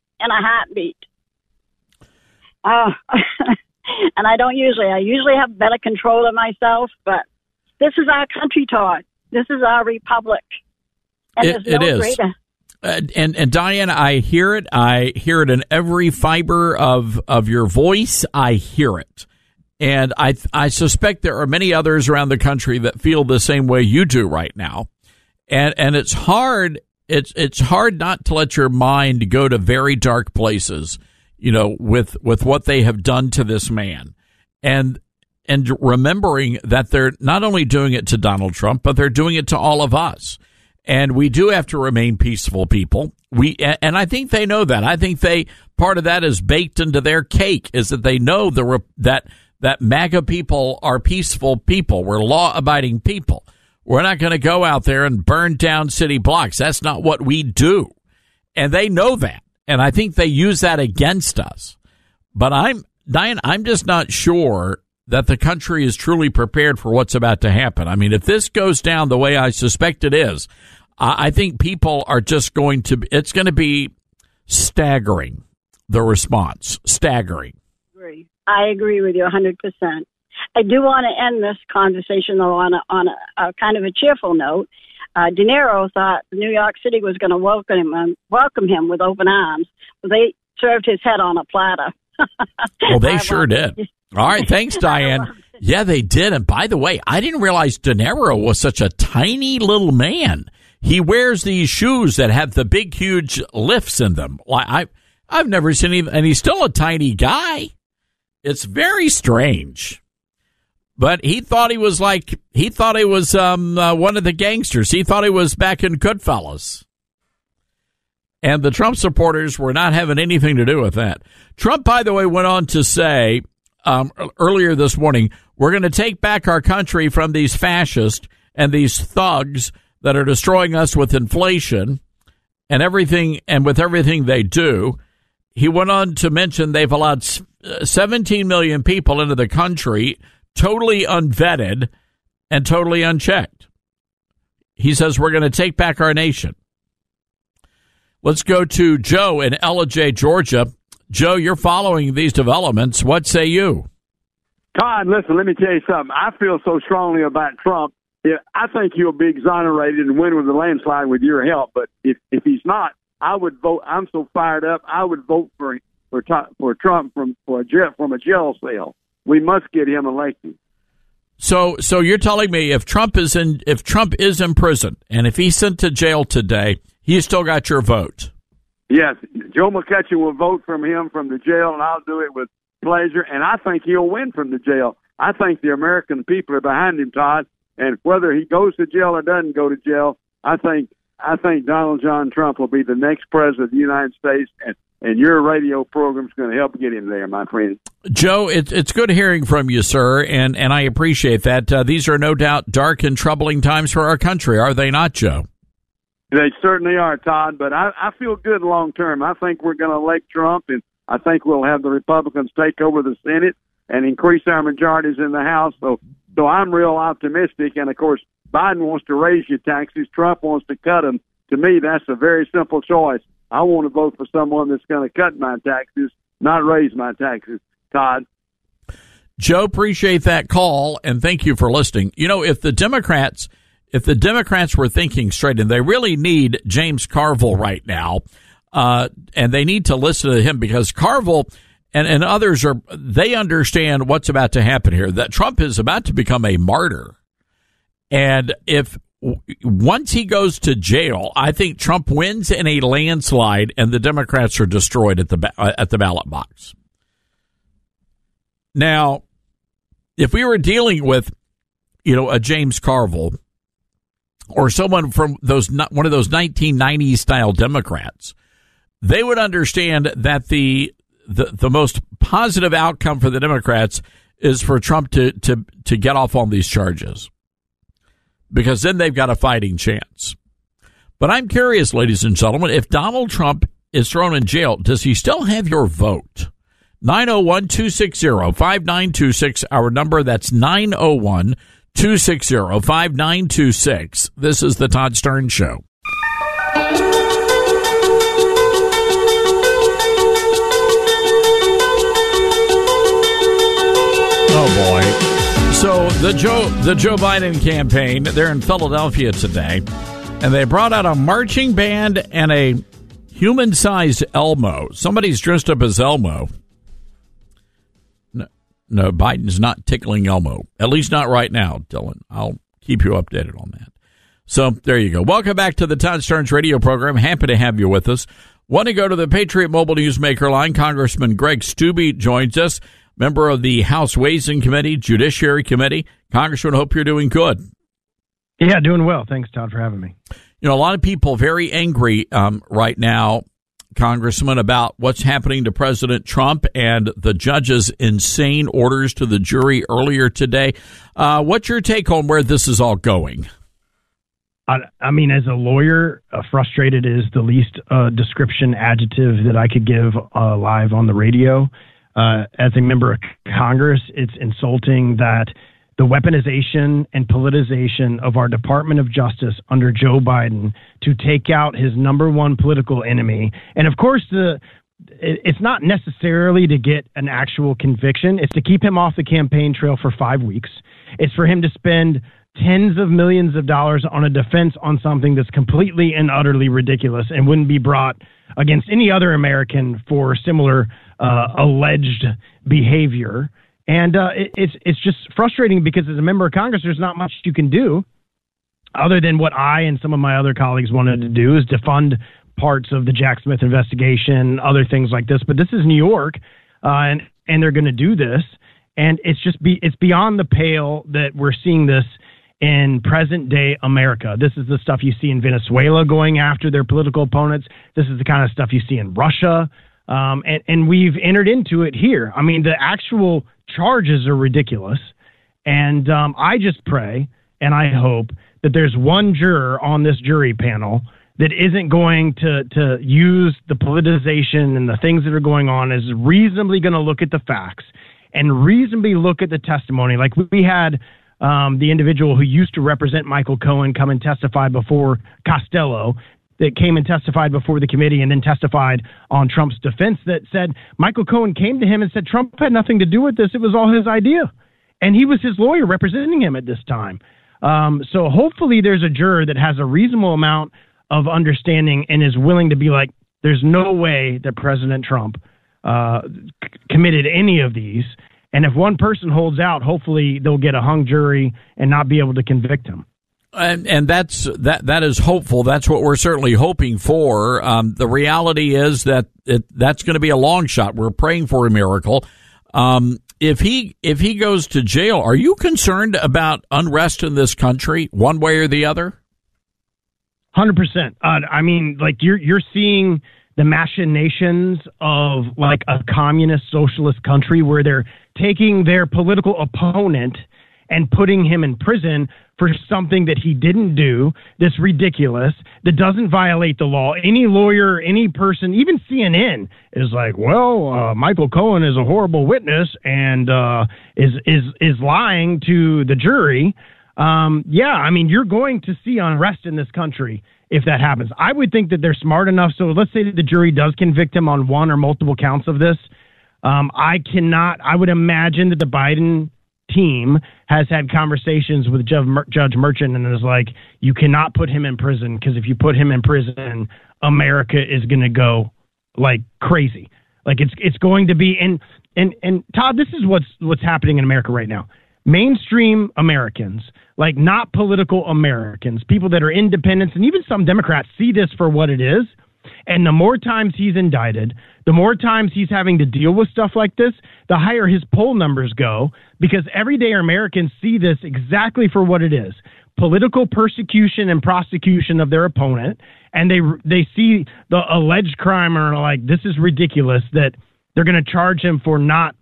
And I usually have better control of myself, but this is our country, Todd. This is our republic. And it is. And Diane, I hear it. I hear it in every fiber of your voice. I hear it. And I suspect there are many others around the country that feel the same way you do right now. And it's hard. It's hard not to let your mind go to very dark places, with what they have done to this man. And remembering that they're not only doing it to Donald Trump, but they're doing it to all of us. And we do have to remain peaceful people. And I think they know that. I think part of that is baked into their cake, is that they know that MAGA people are peaceful people. We're law-abiding people. We're not going to go out there and burn down city blocks. That's not what we do. And they know that. And I think they use that against us. But Diane, I'm just not sure that the country is truly prepared for what's about to happen. I mean, if this goes down the way I suspect it is, I think people are just it's going to be staggering, the response. Staggering. I agree with you 100%. I do want to end this conversation, though, on a kind of a cheerful note. De Niro thought New York City was going to welcome him with open arms. They served his head on a platter. Well, they sure did. All right, thanks, Diane. Yeah, they did. And by the way, I didn't realize De Niro was such a tiny little man. He wears these shoes that have the big, huge lifts in them. I've never seen him, and he's still a tiny guy. It's very strange. But he thought he was one of the gangsters. He thought he was back in Goodfellas. And the Trump supporters were not having anything to do with that. Trump, by the way, went on to say earlier this morning, we're going to take back our country from these fascists and these thugs that are destroying us with inflation and everything, and with everything they do. He went on to mention they've allowed 17 million people into the country, totally unvetted and totally unchecked. He says we're going to take back our nation. Let's go to Joe in Ellijay, Georgia. Joe, you're following these developments. What say you? Todd, listen, let me tell you something. I feel so strongly about Trump. Yeah, I think he'll be exonerated and win with a landslide with your help. But if he's not, I would vote. I'm so fired up. I would vote for Trump from a jail cell. We must get him elected. So you're telling me if Trump is in prison and if he's sent to jail today, you still got your vote? Yes, Joe McCutcheon will vote from him from the jail, and I'll do it with pleasure, and I think he'll win from the jail. I think the American people are behind him, Todd, and whether he goes to jail or doesn't go to jail, I think Donald John Trump will be the next president of the United States, and your radio program is going to help get him there, my friend. Joe, it's good hearing from you, sir, and I appreciate that. These are no doubt dark and troubling times for our country, are they not, Joe? They certainly are, Todd, but I feel good long term. I think we're going to elect Trump, and I think we'll have the Republicans take over the Senate and increase our majorities in the House. So I'm real optimistic, and, of course, Biden wants to raise your taxes. Trump wants to cut them. To me, that's a very simple choice. I want to vote for someone that's going to cut my taxes, not raise my taxes. Todd. Joe, appreciate that call, and thank you for listening. You know, if the Democrats were thinking straight, and they really need James Carville right now, and they need to listen to him, because Carville and others they understand what's about to happen here, that Trump is about to become a martyr. And once he goes to jail, I think Trump wins in a landslide, and the Democrats are destroyed at the ballot box. Now, if we were dealing with, a James Carville or someone from one of those 1990s style Democrats, they would understand that the most positive outcome for the Democrats is for Trump to get off on these charges, because then they've got a fighting chance. But I'm curious, ladies and gentlemen, if Donald Trump is thrown in jail, does he still have your vote? 901-260-5926, our number. That's 901-260-5926. This is the Todd Stern Show. Oh, boy. So the Joe Biden campaign, they're in Philadelphia today, and they brought out a marching band and a human-sized Elmo. Somebody's dressed up as Elmo. No, Biden's not tickling Elmo, at least not right now, Dylan. I'll keep you updated on that. So there you go. Welcome back to the Todd Stearns radio program. Happy to have you with us. Want to go to the Patriot Mobile Newsmaker line. Congressman Greg Steube joins us, member of the House Ways and Committee, Judiciary Committee. Congressman, hope you're doing good. Yeah, doing well. Thanks, Todd, for having me. A lot of people very angry right now, Congressman, about what's happening to President Trump and the judge's insane orders to the jury earlier today. What's your take on where this is all going? I mean, as a lawyer, frustrated is the least description adjective that I could give live on the radio. As a member of Congress, it's insulting that the weaponization and politicization of our Department of Justice under Joe Biden to take out his number one political enemy. And of course, it's not necessarily to get an actual conviction. It's to keep him off the campaign trail for 5 weeks. It's for him to spend tens of millions of dollars on a defense on something that's completely and utterly ridiculous and wouldn't be brought against any other American for similar alleged behavior. And it's just frustrating because as a member of Congress, there's not much you can do other than what I and some of my other colleagues wanted to do, is defund parts of the Jack Smith investigation, other things like this. But this is New York, and they're going to do this. And it's beyond the pale that we're seeing this in present day America. This is the stuff you see in Venezuela going after their political opponents. This is the kind of stuff you see in Russia. And we've entered into it here. I mean, the actual charges are ridiculous. And I just pray and I hope that there's one juror on this jury panel that isn't going to use the politicization and the things that are going on, is reasonably going to look at the facts and reasonably look at the testimony. Like we had the individual who used to represent Michael Cohen come and testify before Costello, that came and testified before the committee and then testified on Trump's defense, that said Michael Cohen came to him and said Trump had nothing to do with this. It was all his idea. And he was his lawyer representing him at this time. So hopefully there's a juror that has a reasonable amount of understanding and is willing to be like, there's no way that President Trump committed any of these. And if one person holds out, hopefully they'll get a hung jury and not be able to convict him. And that is hopeful. That's what we're certainly hoping for. The reality is that that's going to be a long shot. We're praying for a miracle. If he goes to jail, are you concerned about unrest in this country, one way or the other? 100%. I mean, like you're seeing the machinations of like a communist socialist country where they're taking their political opponent and putting him in prison for something that he didn't do, that's ridiculous, that doesn't violate the law. Any lawyer, any person, even CNN is like, well, Michael Cohen is a horrible witness and is lying to the jury. Yeah, I mean, you're going to see unrest in this country if that happens. I would think that they're smart enough. So let's say that the jury does convict him on one or multiple counts of this. I would imagine that the Biden team has had conversations with Judge Merchan and is like, you cannot put him in prison because if you put him in prison, America is going to go like crazy. Like it's going to be, and Todd, this is what's happening in America right now. Mainstream Americans, like not political Americans, people that are independents, and even some Democrats see this for what it is. And the more times he's indicted, the more times he's having to deal with stuff like this, the higher his poll numbers go, because everyday Americans see this exactly for what it is: political persecution and prosecution of their opponent. And they see the alleged crime and are like, this is ridiculous that they're going to charge him for not.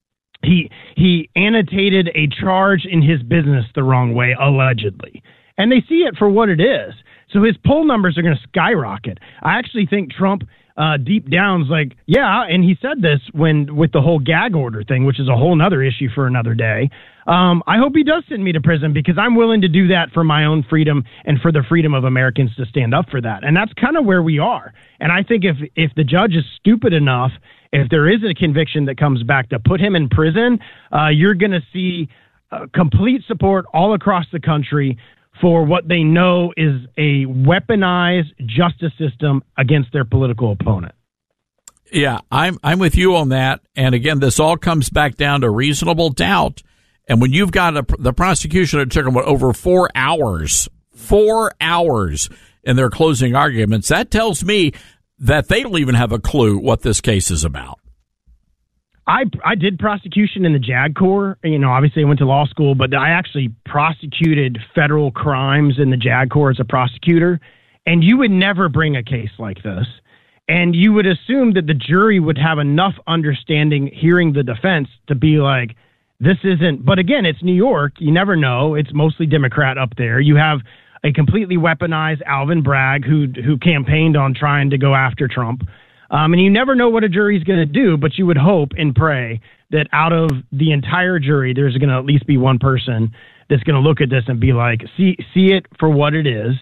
He annotated a charge in his business the wrong way, allegedly. And they see it for what it is. So his poll numbers are going to skyrocket. I actually think Trump deep down is like, yeah, and he said this with the whole gag order thing, which is a whole nother issue for another day. I hope he does send me to prison because I'm willing to do that for my own freedom and for the freedom of Americans to stand up for that. And that's kind of where we are. And I think if the judge is stupid enough, if there is a conviction that comes back to put him in prison, you're going to see complete support all across the country for what they know is a weaponized justice system against their political opponent. Yeah, I'm with you on that. And again, this all comes back down to reasonable doubt. And when you've got the prosecution, it took them over 4 hours in their closing arguments, that tells me that they don't even have a clue what this case is about. I did prosecution in the JAG Corps. You know, obviously I went to law school, but I actually prosecuted federal crimes in the JAG Corps as a prosecutor. And you would never bring a case like this. And you would assume that the jury would have enough understanding hearing the defense to be like, this isn't, but again, it's New York. You never know. It's mostly Democrat up there. You have a completely weaponized Alvin Bragg who campaigned on trying to go after Trump. And you never know what a jury's going to do, but you would hope and pray that out of the entire jury, there's going to at least be one person that's going to look at this and be like, see it for what it is,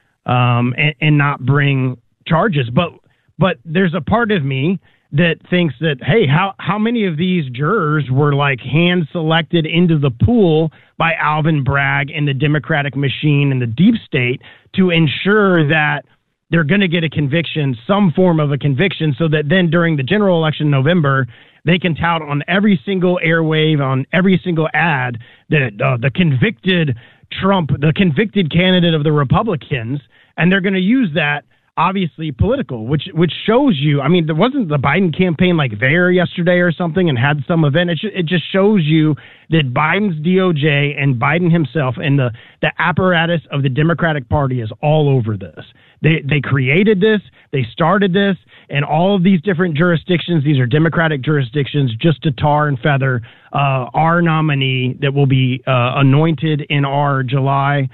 and not bring charges. But there's a part of me that thinks that, hey, how many of these jurors were like hand selected into the pool by Alvin Bragg and the Democratic machine and the deep state to ensure that they're going to get a conviction, some form of a conviction, so that then during the general election in November, they can tout on every single airwave, on every single ad that the convicted Trump, the convicted candidate of the Republicans, and they're going to use that, obviously political, which shows you, I mean, there wasn't the Biden campaign like there yesterday or something and had some event. It just shows you that Biden's DOJ and Biden himself and the apparatus of the Democratic Party is all over this. They created this, they started this, and all of these different jurisdictions, these are Democratic jurisdictions, just to tar and feather our nominee that will be anointed in our July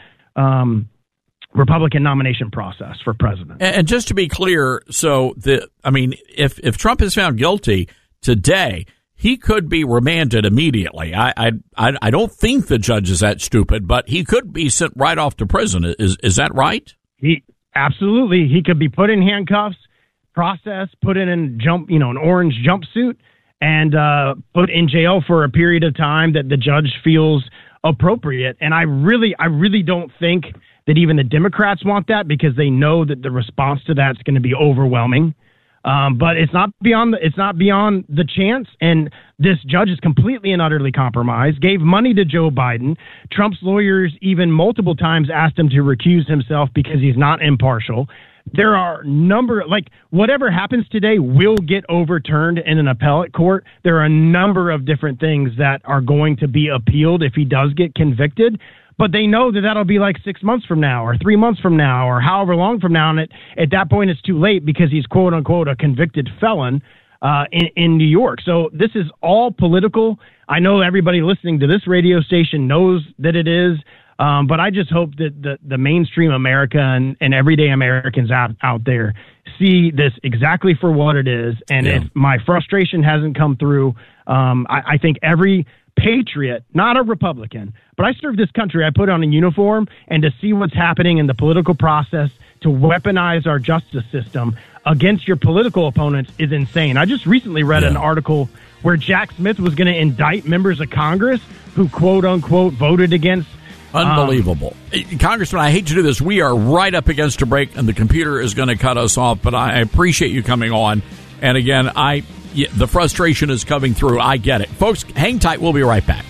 Republican nomination process for president. And just to be clear, so if Trump is found guilty today, he could be remanded immediately. I don't think the judge is that stupid, but he could be sent right off to prison. Is that right? Absolutely. He could be put in handcuffs, processed, put in an orange jumpsuit, and put in jail for a period of time that the judge feels appropriate. And I really don't think that even the Democrats want that, because they know that the response to that's going to be overwhelming. But it's not beyond the chance. And this judge is completely and utterly compromised, gave money to Joe Biden. Trump's lawyers even multiple times asked him to recuse himself because he's not impartial. there are whatever happens today will get overturned in an appellate court. There are a number of different things that are going to be appealed if he does get convicted, but they know that that'll be like 6 months from now or 3 months from now or however long from now. And at that point, it's too late because he's quote unquote a convicted felon in New York. So this is all political. I know everybody listening to this radio station knows that it is. But I just hope that the mainstream America and everyday Americans out there see this exactly for what it is. And if my frustration hasn't come through, I think every patriot, not a Republican, but I serve this country, I put on a uniform, and to see what's happening in the political process to weaponize our justice system against your political opponents is insane. I just recently read an article where Jack Smith was going to indict members of Congress who, quote unquote, voted against. Unbelievable. Congressman, I hate to do this. We are right up against a break, and the computer is going to cut us off, but I appreciate you coming on. And again, the frustration is coming through. I get it. Folks, hang tight. We'll be right back.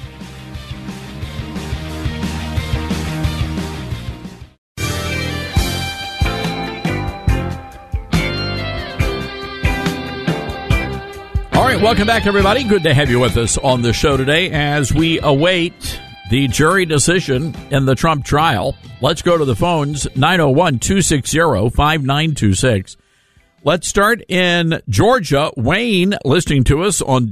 All right, welcome back, everybody. Good to have you with us on the show today as we await the jury decision in the Trump trial. Let's go to the phones, 901-260-5926. Let's start in Georgia. Wayne, listening to us on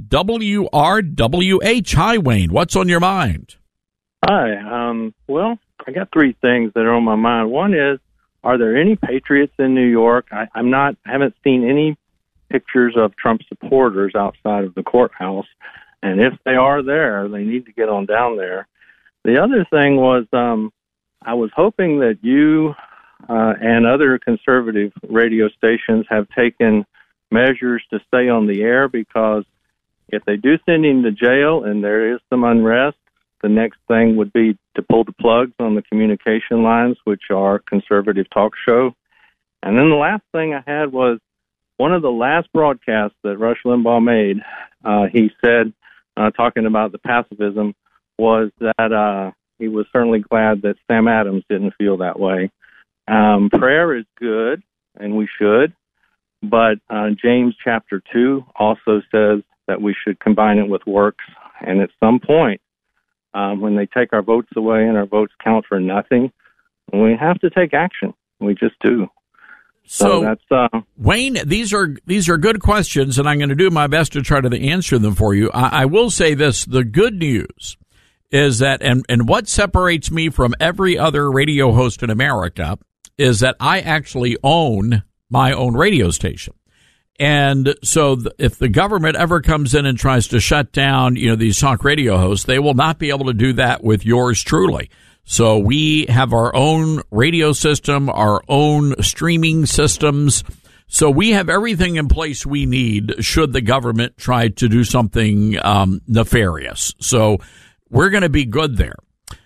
WRWH. Hi, Wayne. What's on your mind? Hi. Well, I got three things that are on my mind. One is, are there any patriots in New York? I haven't seen any pictures of Trump supporters outside of the courthouse. And if they are there, they need to get on down there. The other thing was, I was hoping that you and other conservative radio stations have taken measures to stay on the air, because if they do send him to jail and there is some unrest, the next thing would be to pull the plugs on the communication lines, which are conservative talk show. And then the last thing I had was one of the last broadcasts that Rush Limbaugh made. He said, talking about the pacifism, was that he was certainly glad that Sam Adams didn't feel that way. Prayer is good, and we should, but James chapter 2 also says that we should combine it with works. And at some point, when they take our votes away and our votes count for nothing, we have to take action. We just do. So that's Wayne, these are good questions, and I'm going to do my best to try to answer them for you. I will say this: the good news is that, and what separates me from every other radio host in America is that I actually own my own radio station. And so if the government ever comes in and tries to shut down, these talk radio hosts, they will not be able to do that with yours truly. So we have our own radio system, our own streaming systems. So we have everything in place we need should the government try to do something nefarious. So we're going to be good there.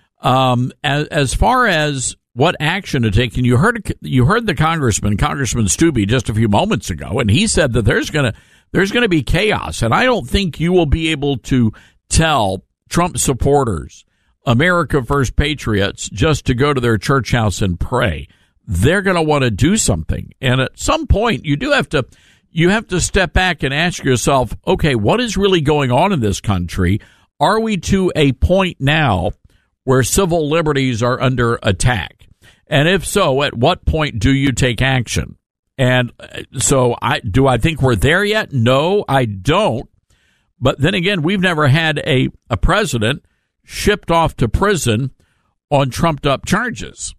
As far as what action to take, and you heard the Congressman Stubbe just a few moments ago, and he said that there's going to be chaos, and I don't think you will be able to tell Trump supporters, America First patriots, just to go to their church house and pray. They're going to want to do something, and at some point you have to step back and ask yourself, okay, what is really going on in this country? Are we to a point now where civil liberties are under attack? And if so, at what point do you take action? And so do I think we're there yet? No, I don't. But then again, we've never had a president shipped off to prison on trumped-up charges.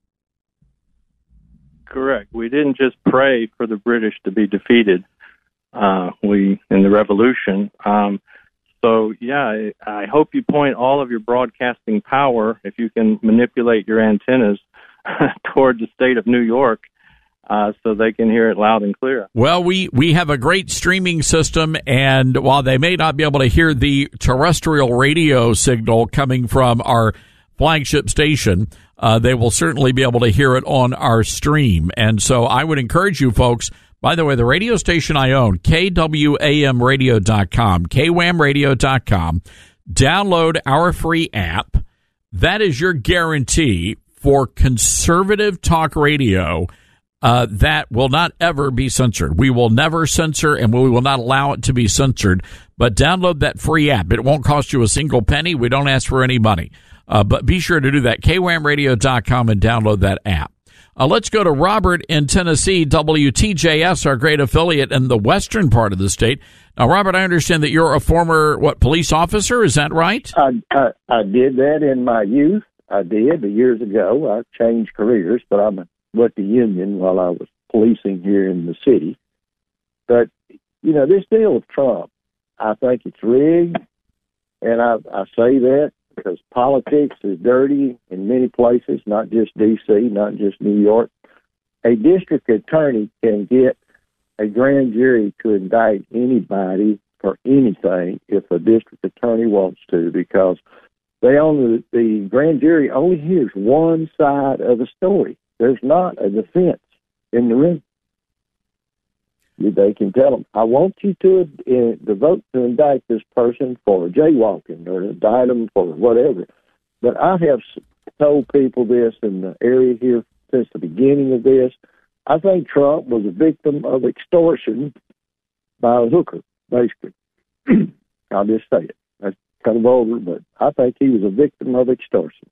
Correct. We didn't just pray for the British to be defeated in the Revolution. So, yeah, I hope you point all of your broadcasting power, if you can manipulate your antennas, toward the state of New York so they can hear it loud and clear. Well, we have a great streaming system, and while they may not be able to hear the terrestrial radio signal coming from our flagship station, they will certainly be able to hear it on our stream. And so I would encourage you folks. By the way, the radio station I own, KWAMradio.com, KWAMradio.com, download our free app. That is your guarantee for conservative talk radio that will not ever be censored. We will never censor, and we will not allow it to be censored. But download that free app. It won't cost you a single penny. We don't ask for any money. But be sure to do that. KWAMradio.com and download that app. Let's go to Robert in Tennessee, WTJS, our great affiliate in the western part of the state. Now, Robert, I understand that you're a former, police officer? Is that right? I did that in my youth. I did years ago. I changed careers, but I with the union while I was policing here in the city. But, this deal with Trump, I think it's rigged, and I say that because politics is dirty in many places, not just D.C., not just New York. A district attorney can get a grand jury to indict anybody for anything if a district attorney wants to, because the grand jury only hears one side of the story. There's not a defense in the room. They can tell them, I want you to vote to indict this person for jaywalking or indict them for whatever. But I have told people this in the area here since the beginning of this. I think Trump was a victim of extortion by a hooker, basically. I'll just say it. That's kind of vulgar, but I think he was a victim of extortion.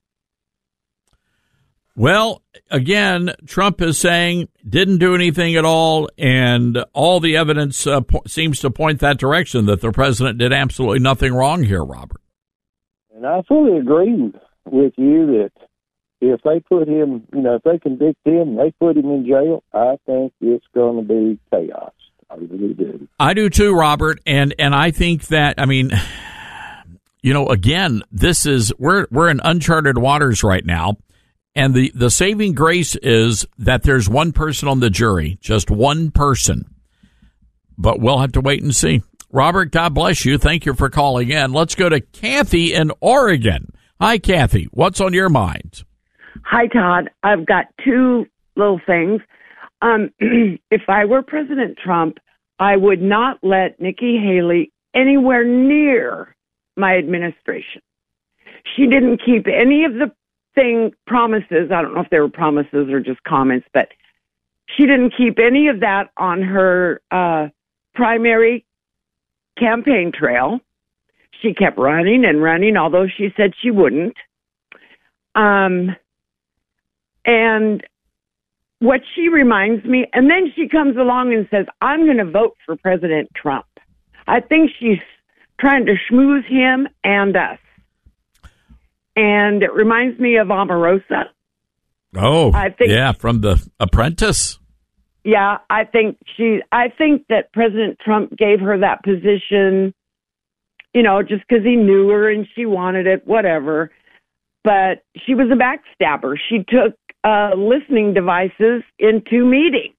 Well, again, Trump is saying didn't do anything at all, and all the evidence seems to point that direction, that the president did absolutely nothing wrong here, Robert. And I fully agree with you that if they put him, if they convict him, they put him in jail, I think it's going to be chaos. I really do. I do too, Robert, and I think that, again, this is we're in uncharted waters right now. And the saving grace is that there's one person on the jury, just one person. But we'll have to wait and see. Robert, God bless you. Thank you for calling in. Let's go to Kathy in Oregon. Hi, Kathy. What's on your mind? Hi, Todd. I've got two little things. If I were President Trump, I would not let Nikki Haley anywhere near my administration. She didn't keep any of the promises. I don't know if they were promises or just comments, but she didn't keep any of that on her primary campaign trail. She kept running and running, although she said she wouldn't. And what she reminds me, and then she comes along and says, I'm going to vote for President Trump. I think she's trying to schmooze him and us. And it reminds me of Omarosa. Oh, from The Apprentice. Yeah, I think that President Trump gave her that position, just because he knew her and she wanted it, whatever. But she was a backstabber. She took listening devices into meetings.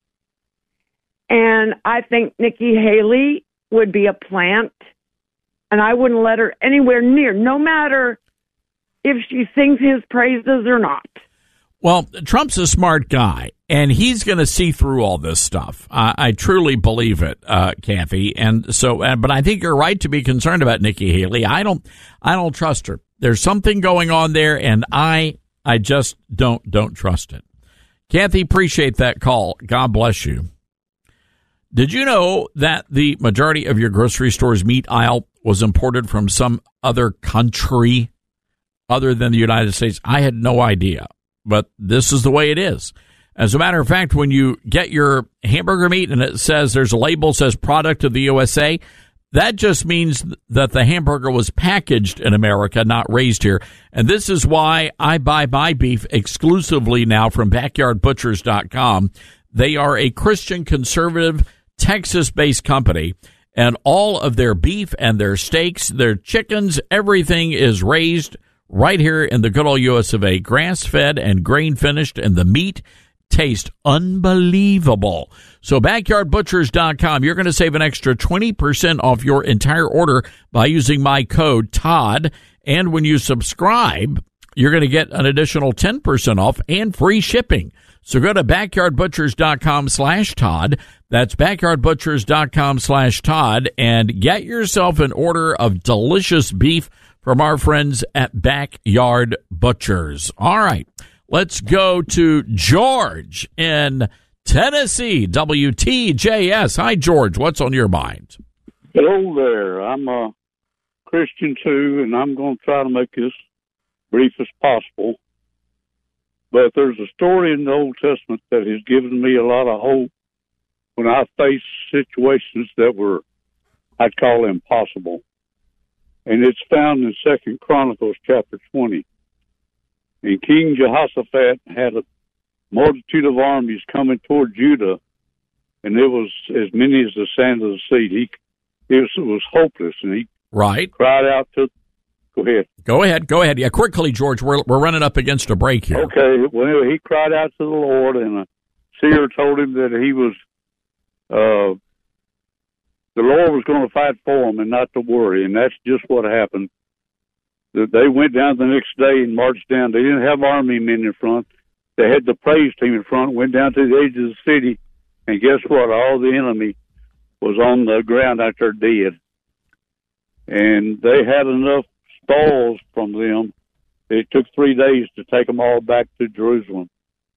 And I think Nikki Haley would be a plant, and I wouldn't let her anywhere near, no matter if she sings his praises or not. Well, Trump's a smart guy, and he's going to see through all this stuff. I truly believe it, Kathy. And so, but I think you're right to be concerned about Nikki Haley. I don't trust her. There's something going on there, and I just don't trust it. Kathy, appreciate that call. God bless you. Did you know that the majority of your grocery store's meat aisle was imported from some other country other than the United States? I had no idea, but this is the way it is. As a matter of fact, when you get your hamburger meat and it says there's a label that says product of the USA, that just means that the hamburger was packaged in America, not raised here. And this is why I buy my beef exclusively now from BackyardButchers.com. They are a Christian conservative Texas-based company, and all of their beef and their steaks, their chickens, everything is raised right here in the good old US of A, grass-fed and grain-finished, and the meat tastes unbelievable. So BackyardButchers.com, you're going to save an extra 20% off your entire order by using my code TODD, and when you subscribe, you're going to get an additional 10% off and free shipping. So go to BackyardButchers.com/Todd. That's BackyardButchers.com/Todd, and get yourself an order of delicious beef from our friends at Backyard Butchers. All right, Let's go to George in Tennessee, WTJS. Hi, George. What's on your mind? Hello there. I'm a Christian, too, and I'm going to try to make this brief as possible. But there's a story in the Old Testament that has given me a lot of hope when I face situations that were, I'd call impossible. And it's found in 2 Chronicles chapter 20. And King Jehoshaphat had a multitude of armies coming toward Judah, and it was as many as the sand of the sea. It was hopeless, and he cried out to... Go ahead. Yeah, quickly, George. We're running up against a break here. Okay. Well, he cried out to the Lord, and a seer told him that he was... the Lord was going to fight for him and not to worry, and that's just what happened. They went down the next day and marched down. They didn't have army men in front. They had the praise team in front, went down to the edge of the city, and guess what? All the enemy was on the ground out there dead. And they had enough spoils from them. It took 3 days to take them all back to Jerusalem.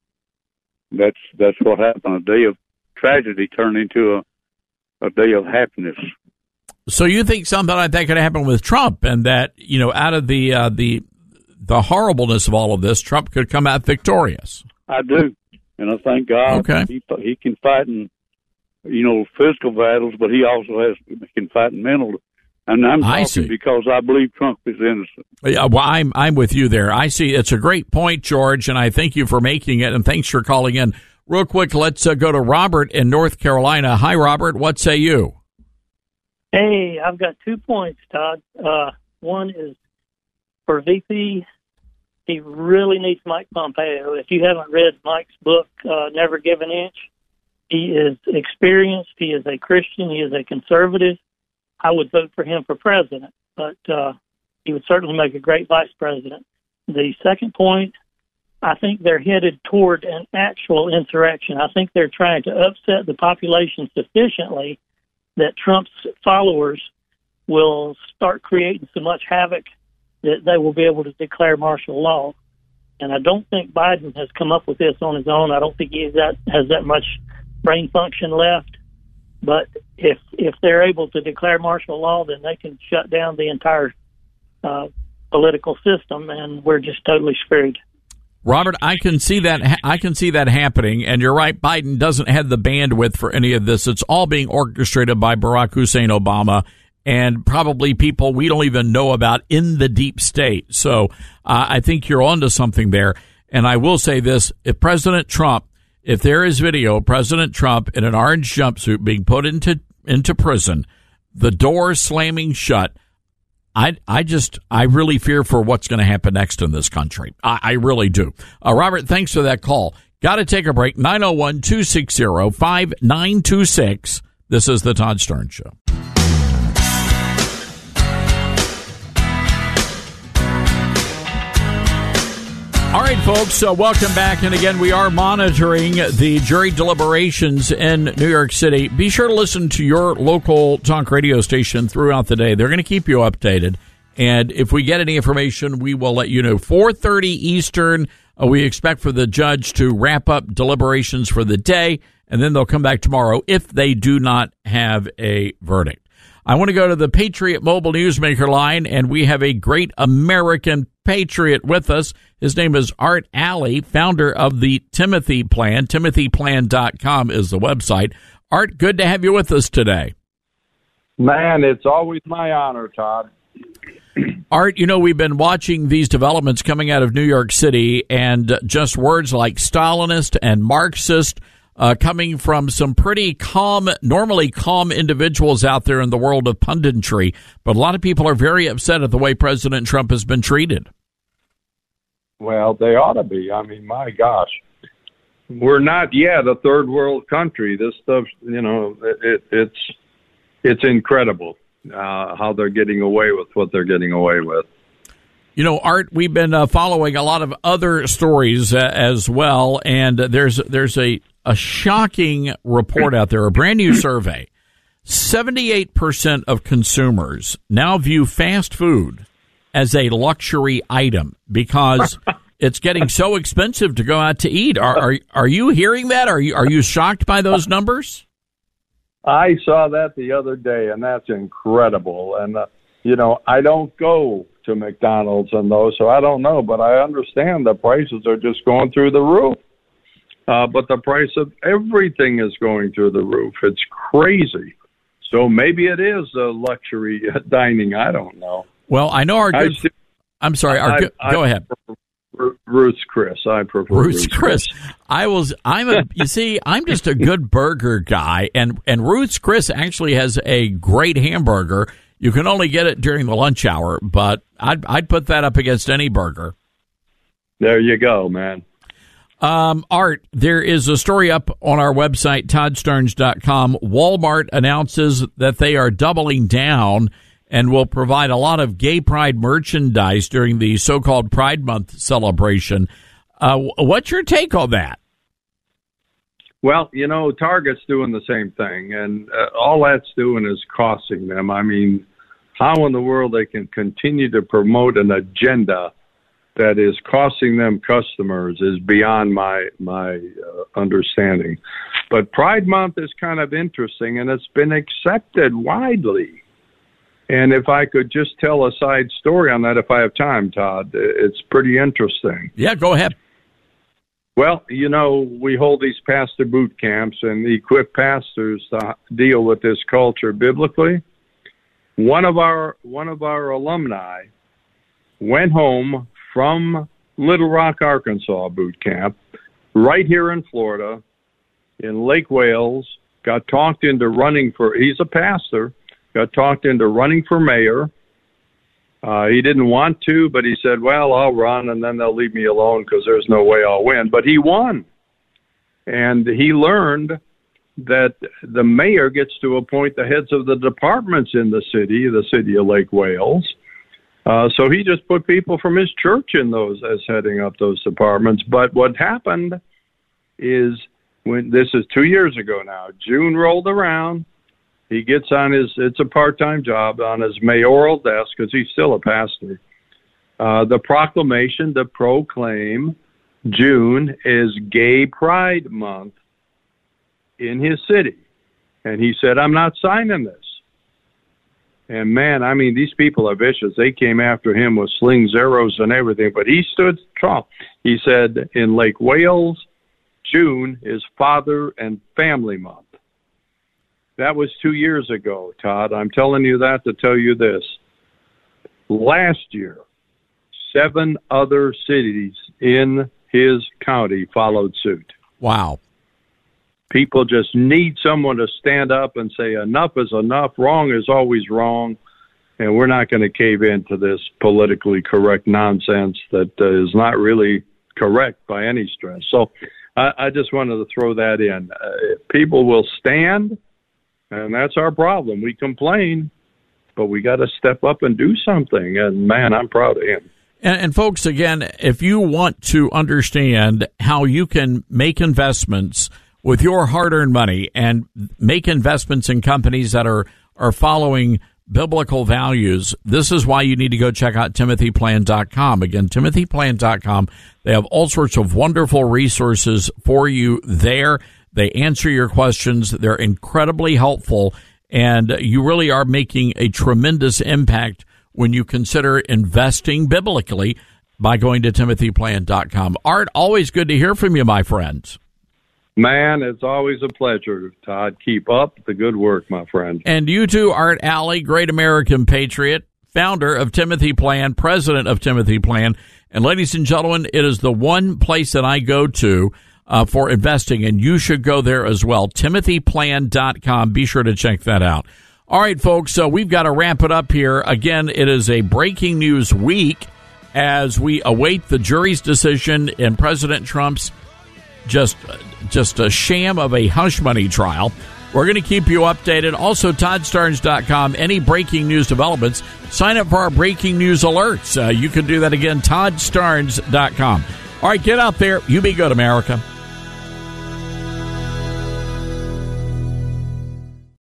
That's what happened. A day of tragedy turned into a day of happiness. So you think something like that could happen with Trump, and that, out of the horribleness of all of this, Trump could come out victorious? I do, and I thank God. Okay. He can fight in, physical battles, but he also can fight in mental. And I'm talking because I believe Trump is innocent. Yeah, well, I'm with you there. I see. It's a great point, George, and I thank you for making it, and thanks for calling in. Real quick, let's go to Robert in North Carolina. Hi, Robert. What say you? Hey, I've got 2 points, Todd. One is for VP. He really needs Mike Pompeo. If you haven't read Mike's book, Never Give an Inch, he is experienced. He is a Christian. He is a conservative. I would vote for him for president, but he would certainly make a great vice president. The second point, I think they're headed toward an actual insurrection. I think they're trying to upset the population sufficiently that Trump's followers will start creating so much havoc that they will be able to declare martial law. And I don't think Biden has come up with this on his own. I don't think he has that much brain function left. But if they're able to declare martial law, then they can shut down the entire political system, and we're just totally screwed. Robert, I can see that. I can see that happening, and you're right. Biden doesn't have the bandwidth for any of this. It's all being orchestrated by Barack Hussein Obama and probably people we don't even know about in the deep state. So I think you're onto something there. And I will say this: if President Trump, if there is video of President Trump in an orange jumpsuit being put into prison, the door slamming shut, I really fear for what's going to happen next in this country. I really do. Robert, thanks for that call. Got to take a break. 901-260-5926. This is the Todd Stern Show. All right, folks, welcome back. And again, we are monitoring the jury deliberations in New York City. Be sure to listen to your local talk radio station throughout the day. They're going to keep you updated. And if we get any information, we will let you know. 4:30 Eastern, we expect for the judge to wrap up deliberations for the day, and then they'll come back tomorrow if they do not have a verdict. I want to go to the Patriot Mobile Newsmaker line, and we have a great American patriot with us. His name is Art Alley, founder of the Timothy Plan. TimothyPlan.com is the website. Art, good to have you with us today. Man, it's always my honor, Todd. Art, we've been watching these developments coming out of New York City, and just words like Stalinist and Marxist coming from some pretty normally calm individuals out there in the world of punditry. But a lot of people are very upset at the way President Trump has been treated. Well, they ought to be. I mean, my gosh. We're not yet a third world country. This stuff, it's incredible how they're getting away with what they're getting away with. Art, we've been following a lot of other stories as well, and there's a shocking report out there, a brand new survey. 78% of consumers now view fast food as a luxury item because It's getting so expensive to go out to eat. Are you hearing that? Are you shocked by those numbers? I saw that the other day, and that's incredible. And, I don't go to McDonald's and those, so I don't know. But I understand the prices are just going through the roof. But the price of everything is going through the roof. It's crazy. So maybe it is a luxury dining. I don't know. Well, I know our good... I'm sorry. Go ahead. Ruth's Chris. I prefer Ruth's Chris. I'm just a good burger guy, and Ruth's Chris actually has a great hamburger. You can only get it during the lunch hour, but I'd put that up against any burger. There you go, man. Art, there is a story up on our website, ToddStarnes.com. Walmart announces that they are doubling down and will provide a lot of gay pride merchandise during the so-called Pride Month celebration. What's your take on that? Well, Target's doing the same thing, and all that's doing is costing them. I mean, how in the world they can continue to promote an agenda that is costing them customers is beyond my understanding. But Pride Month is kind of interesting, and it's been accepted widely. And if I could just tell a side story on that, if I have time, Todd, it's pretty interesting. Yeah, go ahead. Well, we hold these pastor boot camps and equip pastors to deal with this culture biblically. One of our alumni went home from Little Rock, Arkansas boot camp, right here in Florida, in Lake Wales, got talked into running he's a pastor, got talked into running for mayor. He didn't want to, but he said, well, I'll run, and then they'll leave me alone because there's no way I'll win. But he won. And he learned that the mayor gets to appoint the heads of the departments in the city of Lake Wales. So he just put people from his church in those as heading up those departments. But what happened is, this is 2 years ago now, June rolled around. He gets on it's a part-time job, on his mayoral desk, because he's still a pastor. The proclamation to proclaim June is Gay Pride Month in his city. And he said, I'm not signing this. And man, I mean, these people are vicious. They came after him with slings, arrows, and everything, but he stood tall. He said, in Lake Wales, June is Father and Family Month. That was 2 years ago, Todd. I'm telling you that to tell you this. Last year, 7 other cities in his county followed suit. Wow. People just need someone to stand up and say enough is enough, wrong is always wrong, and we're not going to cave into this politically correct nonsense that is not really correct by any stretch. So I just wanted to throw that in. People will stand, and that's our problem. We complain, but we got to step up and do something, and man, I'm proud of him. And folks, again, if you want to understand how you can make investments with your hard-earned money and make investments in companies that are following biblical values, this is why you need to go check out TimothyPlan.com. Again, TimothyPlan.com. They have all sorts of wonderful resources for you there. They answer your questions. They're incredibly helpful, and you really are making a tremendous impact when you consider investing biblically by going to TimothyPlan.com. Art, always good to hear from you, my friends. Man, it's always a pleasure, Todd. Keep up the good work, my friend. And you too, Art Alley, great American patriot, founder of Timothy Plan, president of Timothy Plan. And ladies and gentlemen, it is the one place that I go to for investing, and you should go there as well. TimothyPlan.com. Be sure to check that out. All right, folks, so we've got to wrap it up here. Again, it is a breaking news week as we await the jury's decision in President Trump's just a sham of a hush money trial. We're going to keep you updated. Also, ToddStarnes.com. Any breaking news developments, sign up for our breaking news alerts. You can do that again, ToddStarnes.com. All right, get out there. You be good, America.